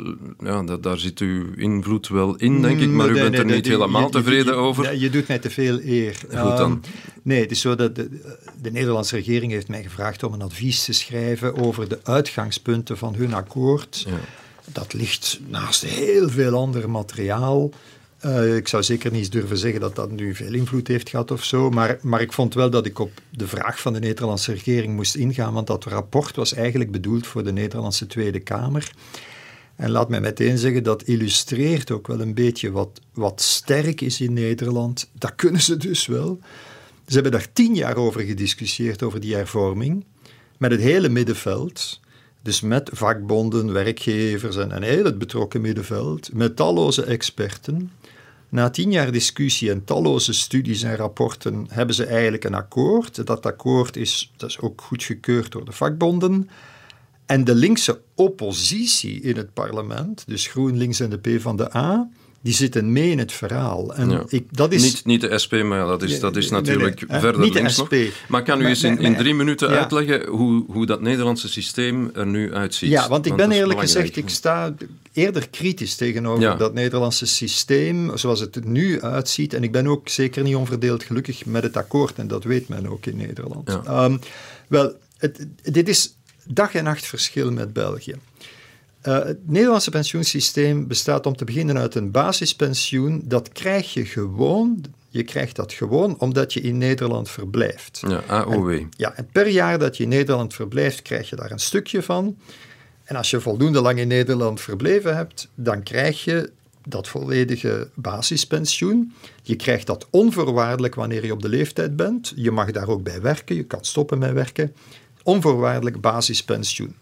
Speaker 2: daar zit uw invloed wel in, denk ik. Maar u bent er niet helemaal tevreden over.
Speaker 3: Je doet mij te veel eer.
Speaker 2: Goed dan.
Speaker 3: Nee, het is zo dat de Nederlandse regering heeft mij gevraagd om een advies te schrijven over de uitgangspunten van hun akkoord. Ja. Dat ligt naast heel veel ander materiaal. Ik zou zeker niet durven zeggen dat dat nu veel invloed heeft gehad of zo, maar ik vond wel dat ik op de vraag van de Nederlandse regering moest ingaan, want dat rapport was eigenlijk bedoeld voor de Nederlandse Tweede Kamer. En laat mij meteen zeggen, dat illustreert ook wel een beetje wat sterk is in Nederland. Dat kunnen ze dus wel. Ze hebben daar 10 jaar over gediscussieerd, over die hervorming, met het hele middenveld. Dus met vakbonden, werkgevers en heel het betrokken middenveld, met talloze experten. Na 10 jaar discussie en talloze studies en rapporten hebben ze eigenlijk een akkoord. Dat akkoord is ook goedgekeurd door de vakbonden. En de linkse oppositie in het parlement, dus GroenLinks en de PvdA, die zitten mee in het verhaal. En dat is...
Speaker 2: niet de SP, maar dat is natuurlijk verder
Speaker 3: niet
Speaker 2: links
Speaker 3: de SP.
Speaker 2: nog. Maar kan u eens in 3 minuten uitleggen hoe dat Nederlandse systeem er nu uitziet?
Speaker 3: Ja, want ik ben eerlijk gezegd, ik sta eerder kritisch tegenover dat Nederlandse systeem, zoals het er nu uitziet. En ik ben ook zeker niet onverdeeld gelukkig met het akkoord, en dat weet men ook in Nederland. Ja. Dit is dag en nacht verschil met België. Het Nederlandse pensioensysteem bestaat om te beginnen uit een basispensioen. Dat krijg je gewoon. Je krijgt dat gewoon omdat je in Nederland verblijft.
Speaker 2: Ja, AOW.
Speaker 3: En per jaar dat je in Nederland verblijft, krijg je daar een stukje van. En als je voldoende lang in Nederland verbleven hebt, dan krijg je dat volledige basispensioen. Je krijgt dat onvoorwaardelijk wanneer je op de leeftijd bent. Je mag daar ook bij werken. Je kan stoppen met werken. Onvoorwaardelijk basispensioen.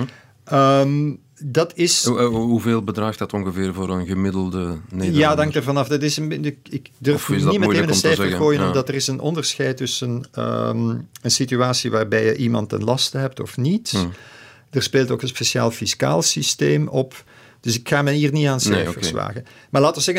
Speaker 3: Dat is...
Speaker 2: Hoeveel bedraagt dat ongeveer voor een gemiddelde Nederlander?
Speaker 3: Ja, dat hangt er vanaf. Ik durf niet meteen een cijfer gooien, omdat er is een onderscheid tussen een situatie waarbij je iemand ten laste hebt of niet. Er speelt ook een speciaal fiscaal systeem op. Dus ik ga me hier niet aan cijfers wagen. Maar laten we zeggen,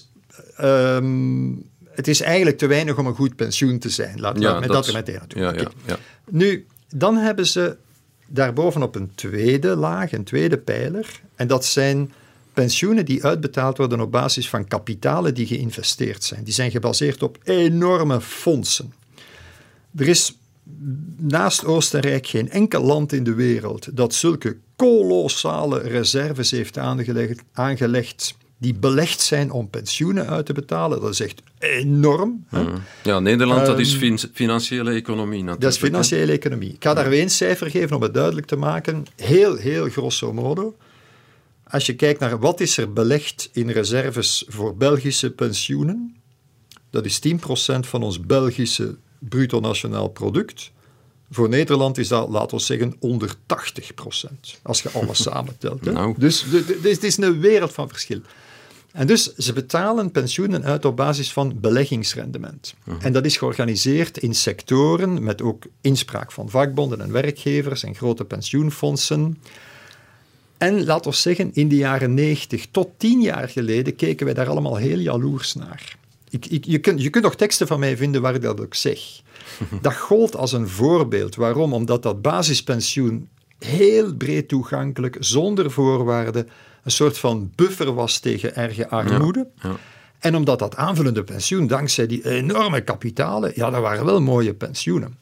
Speaker 3: het is eigenlijk te weinig om een goed pensioen te zijn. Laten we met dat er meteen naartoe. Ja. Nu, dan hebben ze daarbovenop een tweede laag, een tweede pijler. En dat zijn pensioenen die uitbetaald worden op basis van kapitalen die geïnvesteerd zijn. Die zijn gebaseerd op enorme fondsen. Er is naast Oostenrijk geen enkel land in de wereld dat zulke kolossale reserves heeft aangelegd die belegd zijn om pensioenen uit te betalen. Dat is echt enorm.
Speaker 2: Ja, Nederland, dat is financiële economie natuurlijk.
Speaker 3: Dat is financiële economie. Ik ga daar weer een cijfer geven om het duidelijk te maken. Heel, heel grosso modo. Als je kijkt naar wat is er belegd in reserves voor Belgische pensioenen, dat is 10% van ons Belgische bruto nationaal product. Voor Nederland is dat, laten we zeggen, onder 80%. Als je alles samentelt.
Speaker 2: Nou.
Speaker 3: Dus het is een wereld van verschil. En dus ze betalen pensioenen uit op basis van beleggingsrendement. En dat is georganiseerd in sectoren met ook inspraak van vakbonden en werkgevers en grote pensioenfondsen. En laten we zeggen, in de jaren 90 tot 10 jaar geleden keken wij daar allemaal heel jaloers naar. Je kunt nog teksten van mij vinden waar ik dat ook zeg. Dat gold als een voorbeeld. Waarom? Omdat dat basispensioen heel breed toegankelijk, zonder voorwaarden, een soort van buffer was tegen erge armoede. Ja. En omdat dat aanvullende pensioen, dankzij die enorme kapitalen, dat waren wel mooie pensioenen.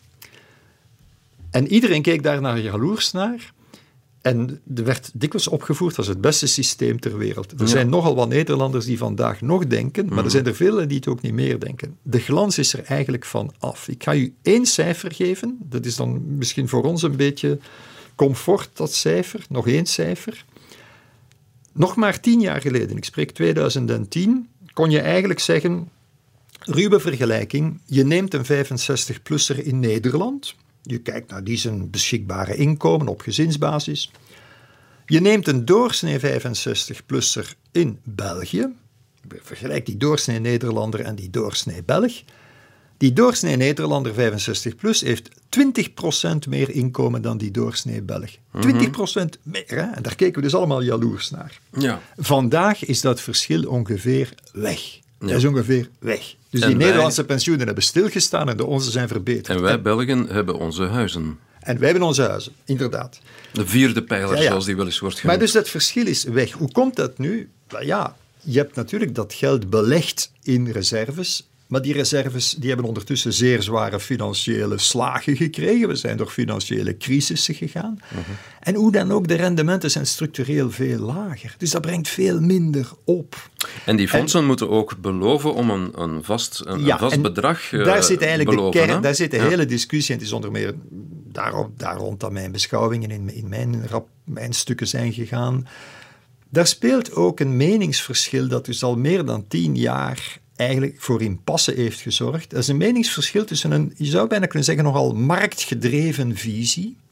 Speaker 3: En iedereen keek daar naar jaloers naar. En er werd dikwijls opgevoerd als het beste systeem ter wereld. Er zijn nogal wat Nederlanders die vandaag nog denken, maar er zijn er velen die het ook niet meer denken. De glans is er eigenlijk van af. Ik ga u 1 cijfer geven. Dat is dan misschien voor ons een beetje comfort, dat cijfer. Nog 1 cijfer. Nog maar 10 jaar geleden, ik spreek 2010, kon je eigenlijk zeggen, ruwe vergelijking, je neemt een 65-plusser in Nederland. Je kijkt naar die zijn beschikbare inkomen op gezinsbasis. Je neemt een doorsnee 65-plusser in België. Vergelijk die doorsnee Nederlander en die doorsnee Belg. Die doorsnee Nederlander 65 plus heeft 20% meer inkomen dan die doorsnee Belg. 20% meer, hè? En daar keken we dus allemaal jaloers naar.
Speaker 2: Ja.
Speaker 3: Vandaag is dat verschil ongeveer weg. Ja. Dat is ongeveer weg. Dus die Nederlandse pensioenen hebben stilgestaan en de onze zijn verbeterd.
Speaker 2: En wij Belgen hebben onze huizen.
Speaker 3: En wij hebben onze huizen, inderdaad.
Speaker 2: De 4e pijler, zoals die wel eens wordt genoemd.
Speaker 3: Maar dus dat verschil is weg. Hoe komt dat nu? Nou ja, je hebt natuurlijk dat geld belegd in reserves. Maar die reserves die hebben ondertussen zeer zware financiële slagen gekregen. We zijn door financiële crisissen gegaan. En hoe dan ook, de rendementen zijn structureel veel lager. Dus dat brengt veel minder op.
Speaker 2: En die fondsen moeten ook beloven om een vast bedrag
Speaker 3: daar zit eigenlijk
Speaker 2: beloven,
Speaker 3: de kern, daar zit de hele discussie. En het is onder meer daar rond dat mijn beschouwingen in mijn stukken zijn gegaan. Daar speelt ook een meningsverschil dat dus al meer dan 10 jaar eigenlijk voor impasse heeft gezorgd. Dat is een meningsverschil tussen je zou bijna kunnen zeggen, nogal marktgedreven visie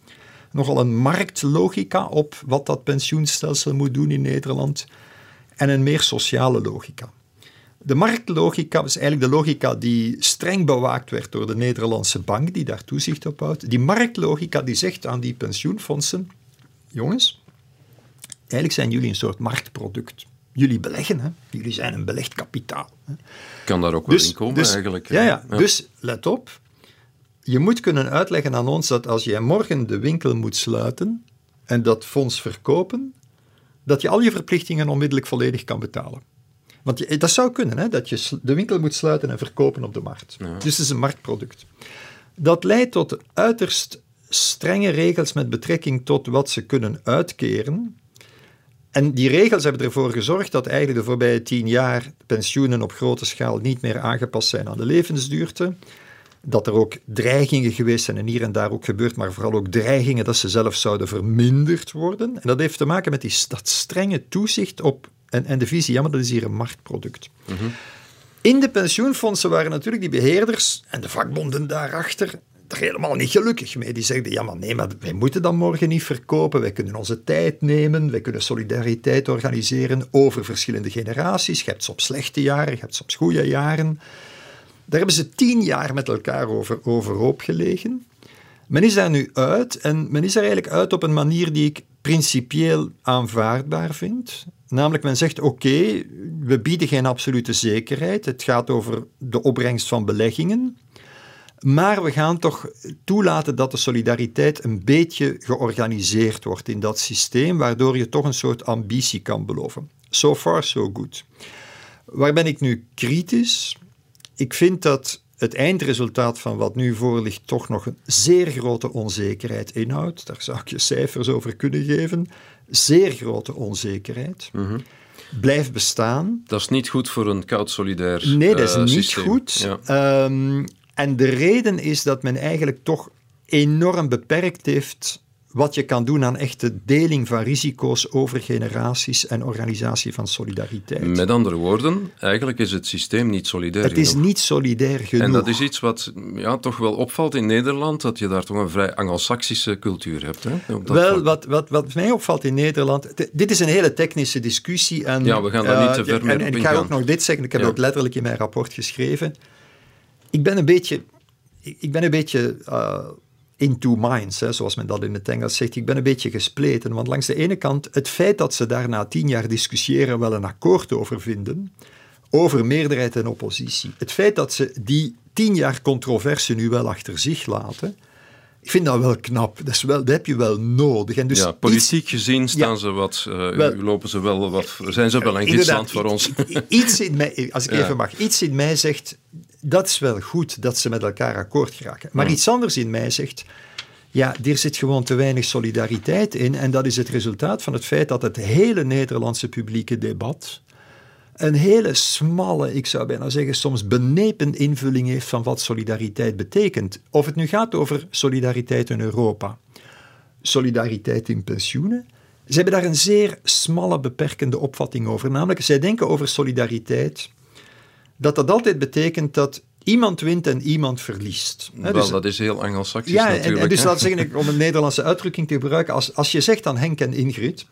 Speaker 3: nogal een marktlogica op wat dat pensioenstelsel moet doen in Nederland en een meer sociale logica. De marktlogica is eigenlijk de logica die streng bewaakt werd door de Nederlandse bank, die daar toezicht op houdt. Die marktlogica die zegt aan die pensioenfondsen, jongens, eigenlijk zijn jullie een soort marktproduct. Jullie beleggen, hè? Jullie zijn een belegd kapitaal. Hè?
Speaker 2: Kan daar ook wel in komen eigenlijk.
Speaker 3: Ja. Dus let op, je moet kunnen uitleggen aan ons dat als jij morgen de winkel moet sluiten en dat fonds verkopen, dat je al je verplichtingen onmiddellijk volledig kan betalen. Want dat zou kunnen, hè, dat je de winkel moet sluiten en verkopen op de markt. Ja. Dus het is een marktproduct. Dat leidt tot uiterst strenge regels met betrekking tot wat ze kunnen uitkeren. En die regels hebben ervoor gezorgd dat eigenlijk de voorbije 10 jaar pensioenen op grote schaal niet meer aangepast zijn aan de levensduurte. Dat er ook dreigingen geweest zijn, en hier en daar ook gebeurd, maar vooral ook dreigingen dat ze zelf zouden verminderd worden. En dat heeft te maken met dat strenge toezicht op en de visie, ja, maar dat is hier een marktproduct. Mm-hmm. In de pensioenfondsen waren natuurlijk die beheerders en de vakbonden daarachter er helemaal niet gelukkig mee. Die zeiden, ja, maar wij moeten dan morgen niet verkopen, wij kunnen onze tijd nemen, wij kunnen solidariteit organiseren over verschillende generaties. Je hebt soms slechte jaren, je hebt soms goede jaren. Daar hebben ze 10 jaar met elkaar overhoop gelegen. Men is daar nu uit en men is er eigenlijk uit op een manier die ik principieel aanvaardbaar vind. Namelijk, men zegt, oké, we bieden geen absolute zekerheid. Het gaat over de opbrengst van beleggingen. Maar we gaan toch toelaten dat de solidariteit een beetje georganiseerd wordt in dat systeem, waardoor je toch een soort ambitie kan beloven. So far, so good. Waar ben ik nu kritisch? Ik vind dat het eindresultaat van wat nu voor ligt toch nog een zeer grote onzekerheid inhoudt. Daar zou ik je cijfers over kunnen geven. Zeer grote onzekerheid. Mm-hmm. Blijft bestaan.
Speaker 2: Dat is niet goed voor een koud solidair systeem.
Speaker 3: Nee, dat is niet goed. Ja. En de reden is dat men eigenlijk toch enorm beperkt heeft wat je kan doen aan echte deling van risico's over generaties en organisatie van solidariteit.
Speaker 2: Met andere woorden, eigenlijk is het systeem niet solidair genoeg.
Speaker 3: Het is niet solidair genoeg.
Speaker 2: En dat is iets wat toch wel opvalt in Nederland, dat je daar toch een vrij Anglo-Saxische cultuur hebt. Hè?
Speaker 3: Wel, wat mij opvalt in Nederland, dit is een hele technische discussie. En,
Speaker 2: ja, we gaan daar niet te ver mee op ingaan.
Speaker 3: En ik ga ook nog dit zeggen, ik heb het ook letterlijk in mijn rapport geschreven. Ik ben een beetje in two minds, hè, zoals men dat in het Engels zegt. Ik ben een beetje gespleten, want langs de ene kant, het feit dat ze daar na 10 jaar discussiëren wel een akkoord over vinden, over meerderheid en oppositie, het feit dat ze die 10 jaar controverse nu wel achter zich laten, ik vind dat wel knap. Dat heb je wel nodig. En dus
Speaker 2: ja, politiek gezien staan ze wat, lopen ze wel wat, zijn ze wel een gidsland voor ons.
Speaker 3: Iets in mij, als ik even mag, iets in mij zegt, dat is wel goed dat ze met elkaar akkoord geraken. Maar iets anders in mij zegt, ja, er zit gewoon te weinig solidariteit in en dat is het resultaat van het feit dat het hele Nederlandse publieke debat een hele smalle, ik zou bijna zeggen, soms benepen invulling heeft van wat solidariteit betekent. Of het nu gaat over solidariteit in Europa, solidariteit in pensioenen. Ze hebben daar een zeer smalle, beperkende opvatting over. Namelijk, zij denken over solidariteit dat altijd betekent dat iemand wint en iemand verliest.
Speaker 2: Wel, dus, dat is heel Anglo-Saxisch natuurlijk.
Speaker 3: En dus laten we zeggen, om een Nederlandse uitdrukking te gebruiken, als je zegt aan Henk en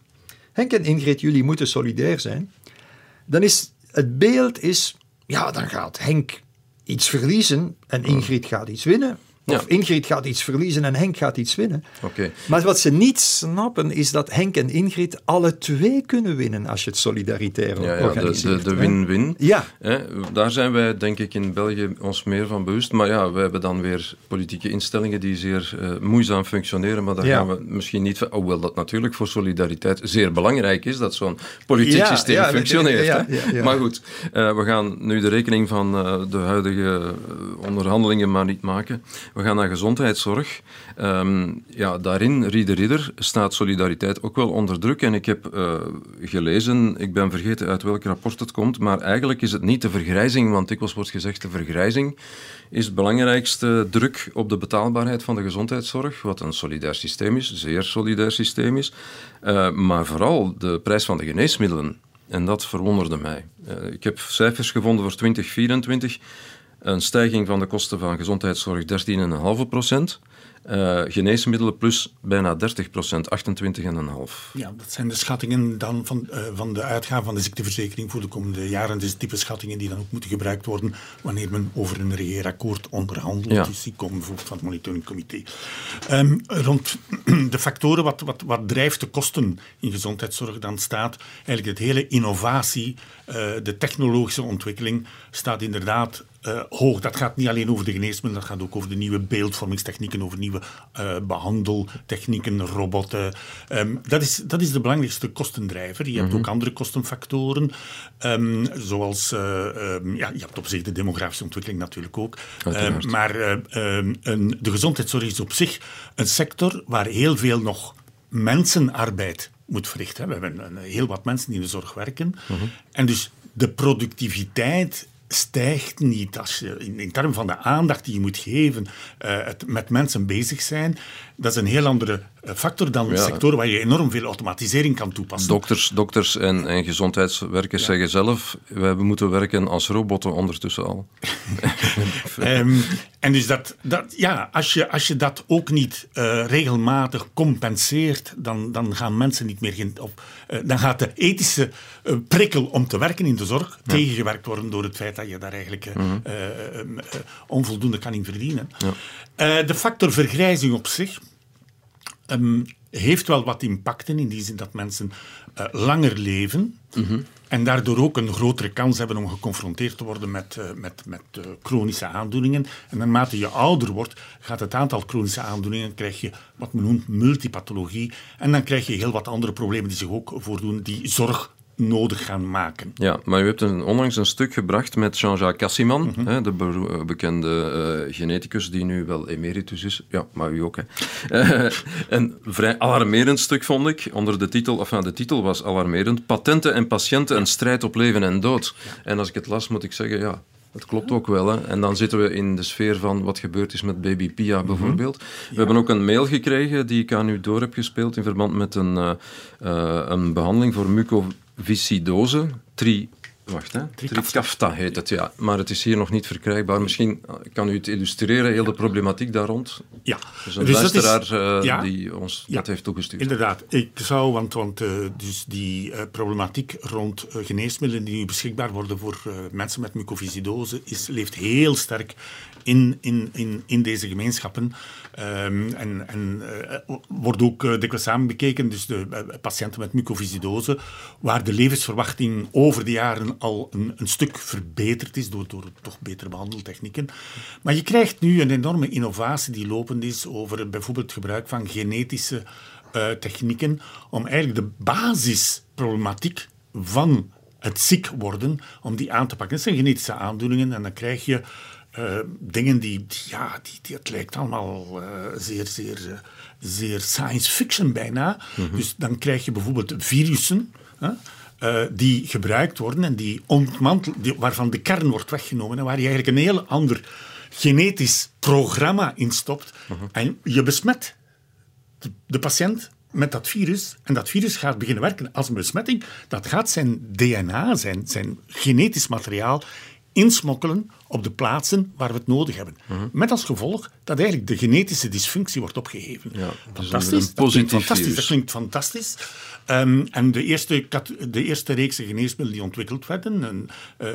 Speaker 3: Ingrid, jullie moeten solidair zijn, dan is het beeld dan gaat Henk iets verliezen en Ingrid gaat iets winnen. Of Ingrid gaat iets verliezen en Henk gaat iets winnen.
Speaker 2: Okay.
Speaker 3: Maar wat ze niet snappen is dat Henk en Ingrid alle twee kunnen winnen als je het solidaritair organiseert.
Speaker 2: De win-win.
Speaker 3: Ja.
Speaker 2: Daar zijn wij denk ik in België ons meer van bewust. Maar ja, we hebben dan weer politieke instellingen die zeer moeizaam functioneren. Maar daar gaan we misschien niet van. Hoewel dat natuurlijk voor solidariteit zeer belangrijk is, dat zo'n politiek systeem functioneert. Ja. Maar goed, we gaan nu de rekening van de huidige onderhandelingen maar niet maken. We gaan naar gezondheidszorg. Daarin, Ridder, staat solidariteit ook wel onder druk. En ik heb gelezen, ik ben vergeten uit welk rapport het komt, maar eigenlijk is het niet de vergrijzing, want dikwijls wordt gezegd de vergrijzing is het belangrijkste druk op de betaalbaarheid van de gezondheidszorg, wat een solidair systeem is, zeer solidair systeem is. Maar vooral de prijs van de geneesmiddelen. En dat verwonderde mij. Ik heb cijfers gevonden voor 2024. Een stijging van de kosten van gezondheidszorg 13,5%. Geneesmiddelen plus bijna 30%, 28,5%.
Speaker 4: Ja, dat zijn de schattingen dan van de uitgaven van de ziekteverzekering voor de komende jaren. Dus type schattingen die dan ook moeten gebruikt worden wanneer men over een regeerakkoord onderhandelt. Ja. Dus die komen bijvoorbeeld van het monitoringcomité. Rond de factoren, wat drijft de kosten in gezondheidszorg, dan staat eigenlijk het hele innovatie, de technologische ontwikkeling staat inderdaad hoog. Dat gaat niet alleen over de geneesmiddelen, dat gaat ook over de nieuwe beeldvormingstechnieken, over nieuwe behandeltechnieken, robotten. Dat is de belangrijkste kostendrijver. Je hebt ook andere kostenfactoren, zoals, je hebt op zich de demografische ontwikkeling natuurlijk ook. Maar de gezondheidszorg is op zich een sector waar heel veel nog mensenarbeid moet verrichten. We hebben heel wat mensen die in de zorg werken. En dus de productiviteit stijgt niet. Als je in termen van de aandacht die je moet geven, het met mensen bezig zijn, dat is een heel andere factor dan sectoren waar je enorm veel automatisering kan toepassen.
Speaker 2: Dokters en gezondheidswerkers zeggen zelf, wij moeten werken als robotten ondertussen al.
Speaker 4: En dus als je dat ook niet regelmatig compenseert, dan gaan mensen niet meer dan gaat de ethische prikkel om te werken in de zorg tegengewerkt worden door het feit dat je daar eigenlijk onvoldoende kan in verdienen. Ja. De factor vergrijzing op zich heeft wel wat impacten in die zin dat mensen langer leven en daardoor ook een grotere kans hebben om geconfronteerd te worden met chronische aandoeningen. En naarmate je ouder wordt, gaat het aantal chronische aandoeningen, krijg je wat men noemt multipathologie, en dan krijg je heel wat andere problemen die zich ook voordoen, die zorg nodig gaan maken.
Speaker 2: Ja, maar u hebt onlangs een stuk gebracht met Jean-Jacques Cassiman, de bekende geneticus die nu wel emeritus is. Ja, maar u ook. Een vrij alarmerend stuk vond ik, onder de titel, de titel was alarmerend, Patenten en patiënten, een strijd op leven en dood. Ja. En als ik het las, moet ik zeggen, het klopt ook wel. Hè. En dan zitten we in de sfeer van wat gebeurd is met baby Pia bijvoorbeeld. We hebben ook een mail gekregen die ik aan u door heb gespeeld in verband met een behandeling voor mucoviscidose. Trikafta heet het, ja. Maar het is hier nog niet verkrijgbaar. Misschien kan u het illustreren, heel de problematiek daar rond.
Speaker 4: Ja.
Speaker 2: Dus een luisteraar die ons dat heeft toegestuurd.
Speaker 4: Inderdaad. Ik zou, want dus die problematiek rond geneesmiddelen die nu beschikbaar worden voor mensen met mucoviscidose leeft heel sterk in deze gemeenschappen. En wordt ook dikwijls samen bekeken, dus de patiënten met mucoviscidose, waar de levensverwachting over de jaren al een stuk verbeterd is door toch betere behandeltechnieken. Maar je krijgt nu een enorme innovatie die lopend is over bijvoorbeeld het gebruik van genetische technieken om eigenlijk de basisproblematiek van het ziek worden, om die aan te pakken. Dat zijn genetische aandoeningen en dan krijg je dingen die het lijkt allemaal zeer science fiction bijna. Dus dan krijg je bijvoorbeeld virussen die gebruikt worden en die waarvan de kern wordt weggenomen en waar je eigenlijk een heel ander genetisch programma in stopt. En je besmet de patiënt met dat virus en dat virus gaat beginnen werken als een besmetting. Dat gaat zijn DNA, zijn genetisch materiaal insmokkelen op de plaatsen waar we het nodig hebben. Met als gevolg dat eigenlijk de genetische dysfunctie wordt opgeheven.
Speaker 2: Ja,
Speaker 4: fantastisch. Dat klinkt fantastisch. En de eerste reeks geneesmiddelen die ontwikkeld werden,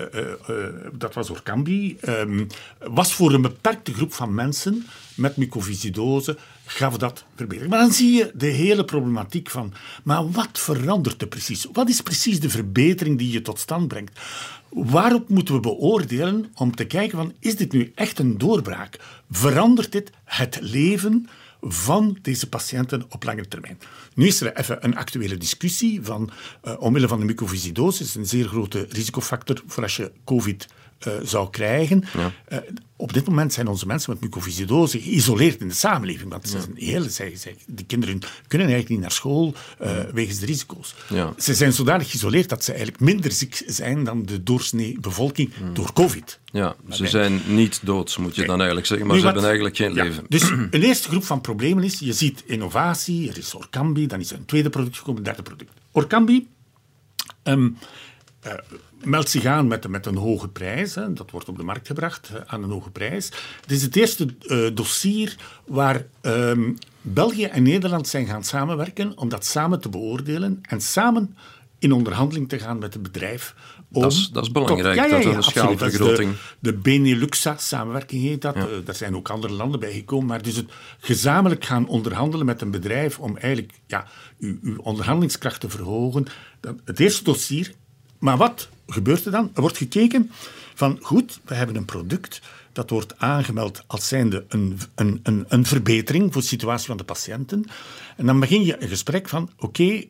Speaker 4: dat was Orkambi, was voor een beperkte groep van mensen met mucoviscidose, gaf dat verbetering. Maar dan zie je de hele problematiek van, maar wat verandert er precies? Wat is precies de verbetering die je tot stand brengt? Waarop moeten we beoordelen om te kijken van, is dit nu echt een doorbraak? Verandert dit het leven van deze patiënten op lange termijn? Nu is er even een actuele discussie van, omwille van de mucoviscidose, is een zeer grote risicofactor voor als je COVID zou krijgen. Ja. Op dit moment zijn onze mensen met mucoviscidose geïsoleerd in de samenleving. Want ze zijn die kinderen kunnen eigenlijk niet naar school wegens de risico's. Ja. Ze zijn zodanig geïsoleerd dat ze eigenlijk minder ziek zijn dan de doorsnee bevolking door COVID.
Speaker 2: Ja, ze zijn niet dood, moet je dan eigenlijk zeggen, maar ze hebben eigenlijk geen leven.
Speaker 4: Dus een eerste groep van problemen is, je ziet innovatie, er is Orkambi, dan is er een tweede product gekomen, een derde product. Orkambi meldt zich aan met een hoge prijs. Hè. Dat wordt op de markt gebracht aan een hoge prijs. Het is het eerste dossier waar België en Nederland zijn gaan samenwerken om dat samen te beoordelen en samen in onderhandeling te gaan met het bedrijf.
Speaker 2: Dat is belangrijk, dat is een schaalvergroting.
Speaker 4: De Beneluxa-samenwerking heet dat. Daar zijn ook andere landen bij gekomen. Maar dus het gezamenlijk gaan onderhandelen met een bedrijf om eigenlijk uw onderhandelingskracht te verhogen. Het eerste dossier. Maar wat gebeurt er dan? Er wordt gekeken van, goed, we hebben een product dat wordt aangemeld als zijnde een verbetering voor de situatie van de patiënten. En dan begin je een gesprek van, oké,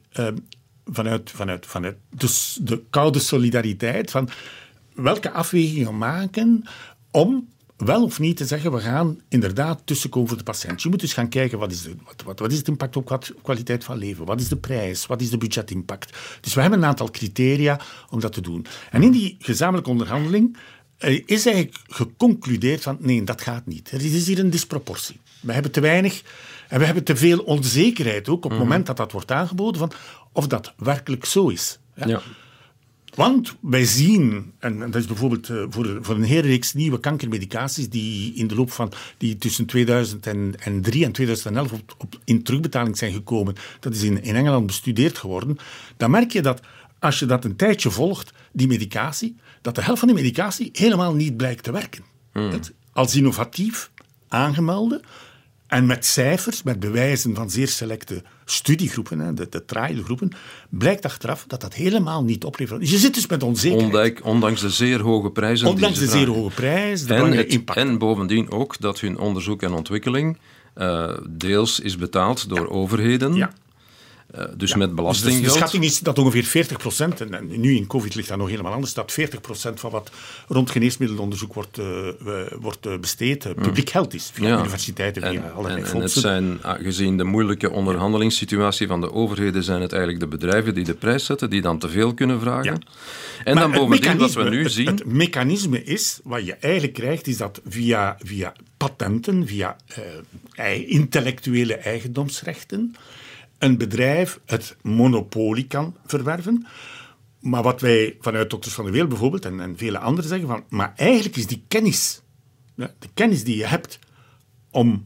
Speaker 4: vanuit dus de koude solidariteit van welke afwegingen maken om wel of niet te zeggen, we gaan inderdaad tussenkomen voor de patiënt. Je moet dus gaan kijken, wat is het impact op kwaliteit van leven? Wat is de prijs? Wat is de budgetimpact? Dus we hebben een aantal criteria om dat te doen. En in die gezamenlijke onderhandeling is eigenlijk geconcludeerd van, nee, dat gaat niet. Er is hier een disproportie. We hebben te weinig en we hebben te veel onzekerheid ook op het moment dat dat wordt aangeboden van of dat werkelijk zo is. Ja. Want wij zien, en dat is bijvoorbeeld voor een hele reeks nieuwe kankermedicaties die in de loop van die tussen 2003 en 2011 in terugbetaling zijn gekomen, dat is in Engeland bestudeerd geworden, dan merk je dat als je dat een tijdje volgt, die medicatie, dat de helft van die medicatie helemaal niet blijkt te werken. Als innovatief aangemelde en met cijfers, met bewijzen van zeer selecte studiegroepen, de trialgroepen, blijkt achteraf dat dat helemaal niet oplevert. Dus je zit dus met onzekerheid.
Speaker 2: Ondanks de zeer hoge prijzen.
Speaker 4: Ondanks de zeer hoge prijs, de belangrijke impact.
Speaker 2: En bovendien ook dat hun onderzoek en ontwikkeling deels is betaald door overheden. Ja. Dus met belastinggeld.
Speaker 4: Dus de schatting is dat ongeveer 40%, en nu in COVID ligt dat nog helemaal anders, dat 40% van wat rond geneesmiddelonderzoek wordt besteed, publiek geld is, via universiteiten, via allerlei fondsen.
Speaker 2: En het zijn, gezien de moeilijke onderhandelingssituatie van de overheden, zijn het eigenlijk de bedrijven die de prijs zetten, die dan te veel kunnen vragen. Ja. En
Speaker 4: maar
Speaker 2: dan bovendien wat we nu zien.
Speaker 4: Het mechanisme is, wat je eigenlijk krijgt, is dat via patenten, via intellectuele eigendomsrechten, een bedrijf het monopolie kan verwerven. Maar wat wij vanuit Dokters van de Wereld bijvoorbeeld en vele anderen zeggen, van, maar eigenlijk is die kennis, de kennis die je hebt om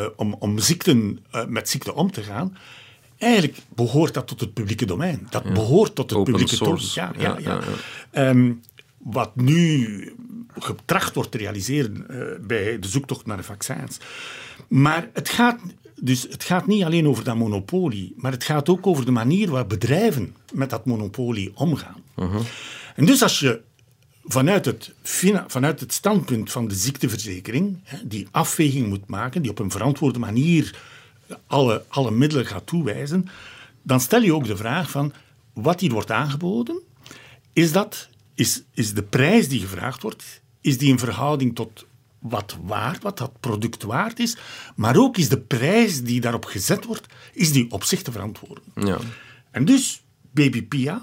Speaker 4: met ziekten om te gaan, eigenlijk behoort dat tot het publieke domein. Dat behoort tot het publieke domein. Wat nu getracht wordt te realiseren bij de zoektocht naar de vaccins. Maar het gaat niet alleen over dat monopolie, maar het gaat ook over de manier waarop bedrijven met dat monopolie omgaan. En dus als je vanuit het standpunt van de ziekteverzekering die afweging moet maken, die op een verantwoorde manier alle middelen gaat toewijzen, dan stel je ook de vraag van wat hier wordt aangeboden, is de prijs die gevraagd wordt, is die in verhouding tot wat dat product waard is, maar ook is de prijs die daarop gezet wordt, is die op zich te verantwoorden. Ja. En dus Babypia,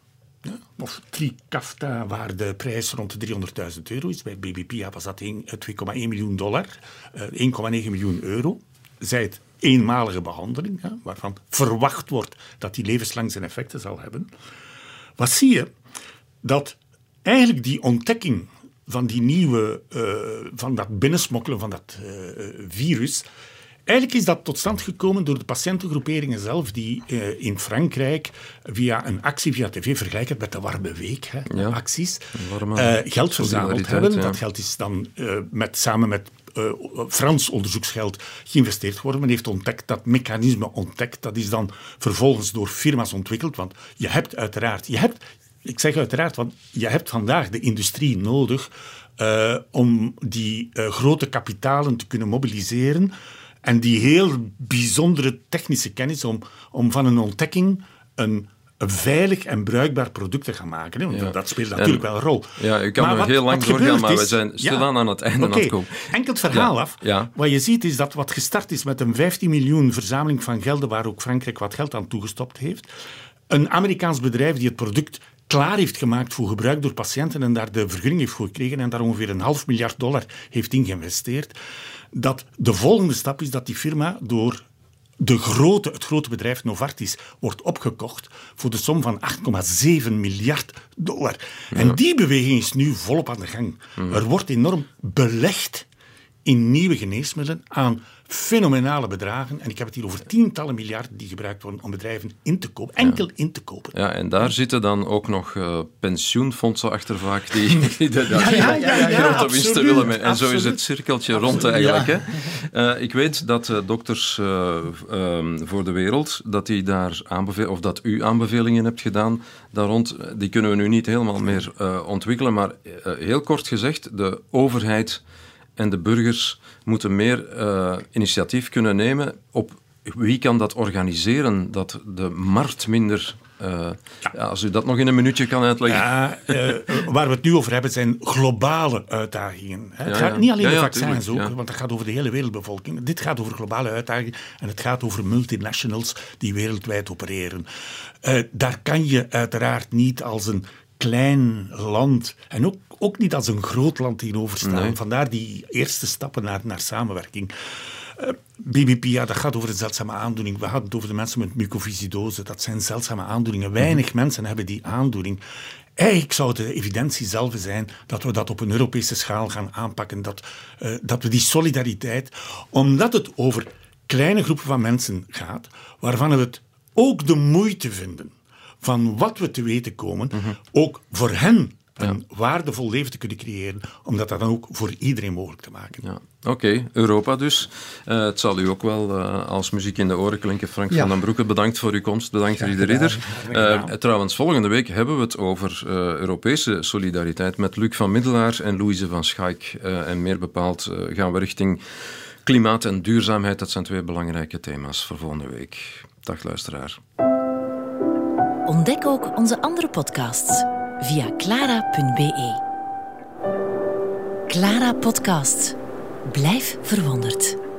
Speaker 4: of Trikafta, waar de prijs rond de €300.000 is, bij Babypia was dat $2,1 miljoen, 1,9 miljoen euro. Zij het eenmalige behandeling, waarvan verwacht wordt dat die levenslang zijn effecten zal hebben. Wat zie je? Dat eigenlijk die ontdekking van die nieuwe, van dat binnensmokkelen van dat virus, eigenlijk is dat tot stand gekomen door de patiëntengroeperingen zelf, die in Frankrijk via een actie via tv, vergelijkend met de Warme Week, acties, geld verzameld hebben. Ja. Dat geld is dan samen met Frans onderzoeksgeld geïnvesteerd geworden. Men heeft ontdekt, dat mechanisme ontdekt. Dat is dan vervolgens door firma's ontwikkeld, want je hebt uiteraard... Ik zeg uiteraard, want je hebt vandaag de industrie nodig om die grote kapitalen te kunnen mobiliseren en die heel bijzondere technische kennis om van een ontdekking een veilig en bruikbaar product te gaan maken. Hè? Want dat speelt natuurlijk wel een rol.
Speaker 2: Ja, ik kan nog heel lang doorgaan, maar we zijn stilaan aan het einde aan het komen.
Speaker 4: Enkel het verhaal af. Ja. Wat je ziet is dat wat gestart is met een 15 miljoen verzameling van gelden, waar ook Frankrijk wat geld aan toegestopt heeft. Een Amerikaans bedrijf die het product klaar heeft gemaakt voor gebruik door patiënten en daar de vergunning heeft voor gekregen en daar ongeveer $500 miljoen heeft in geïnvesteerd. Dat de volgende stap is dat die firma door het grote bedrijf Novartis wordt opgekocht voor de som van $8,7 miljard. Ja. En die beweging is nu volop aan de gang. Er wordt enorm belegd in nieuwe geneesmiddelen aan fenomenale bedragen. En ik heb het hier over tientallen miljarden die gebruikt worden om bedrijven in te kopen. Enkel in te kopen.
Speaker 2: Ja, en daar zitten dan ook nog pensioenfondsen achter vaak die grote winsten willen mee. En zo is het cirkeltje rond eigenlijk. Hè. Ik weet dat Dokters voor de Wereld, dat die daar dat u aanbevelingen hebt gedaan daar rond. Die kunnen we nu niet helemaal meer ontwikkelen, maar heel kort gezegd, de overheid en de burgers moeten meer initiatief kunnen nemen op wie kan dat organiseren, dat de markt minder... als u dat nog in een minuutje kan uitleggen.
Speaker 4: Waar we het nu over hebben zijn globale uitdagingen. Het gaat niet alleen over vaccins ook, want dat gaat over de hele wereldbevolking. Dit gaat over globale uitdagingen en het gaat over multinationals die wereldwijd opereren. Daar kan je uiteraard niet als een klein land en ook niet als een groot land tegenover staan. Nee. Vandaar die eerste stappen naar samenwerking. BBP, dat gaat over een zeldzame aandoening. We hadden het over de mensen met mucoviscidose. Dat zijn zeldzame aandoeningen. Weinig mensen hebben die aandoening. Eigenlijk zou de evidentie zelf zijn dat we dat op een Europese schaal gaan aanpakken. Dat we die solidariteit, omdat het over kleine groepen van mensen gaat, waarvan we het ook de moeite vinden van wat we te weten komen, ook voor hen een waardevol leven te kunnen creëren, om dat dan ook voor iedereen mogelijk te maken.
Speaker 2: Ja. Oké, Europa dus. Het zal u ook wel als muziek in de oren klinken. Frank van den Broeke, bedankt voor uw komst. Bedankt, Rie de Ridder. Trouwens, volgende week hebben we het over Europese solidariteit met Luc van Middelaar en Louise van Schaik. En meer bepaald gaan we richting klimaat en duurzaamheid. Dat zijn 2 belangrijke thema's voor volgende week. Dag luisteraar.
Speaker 1: Ontdek ook onze andere podcasts via clara.be. Clara Podcast. Blijf verwonderd.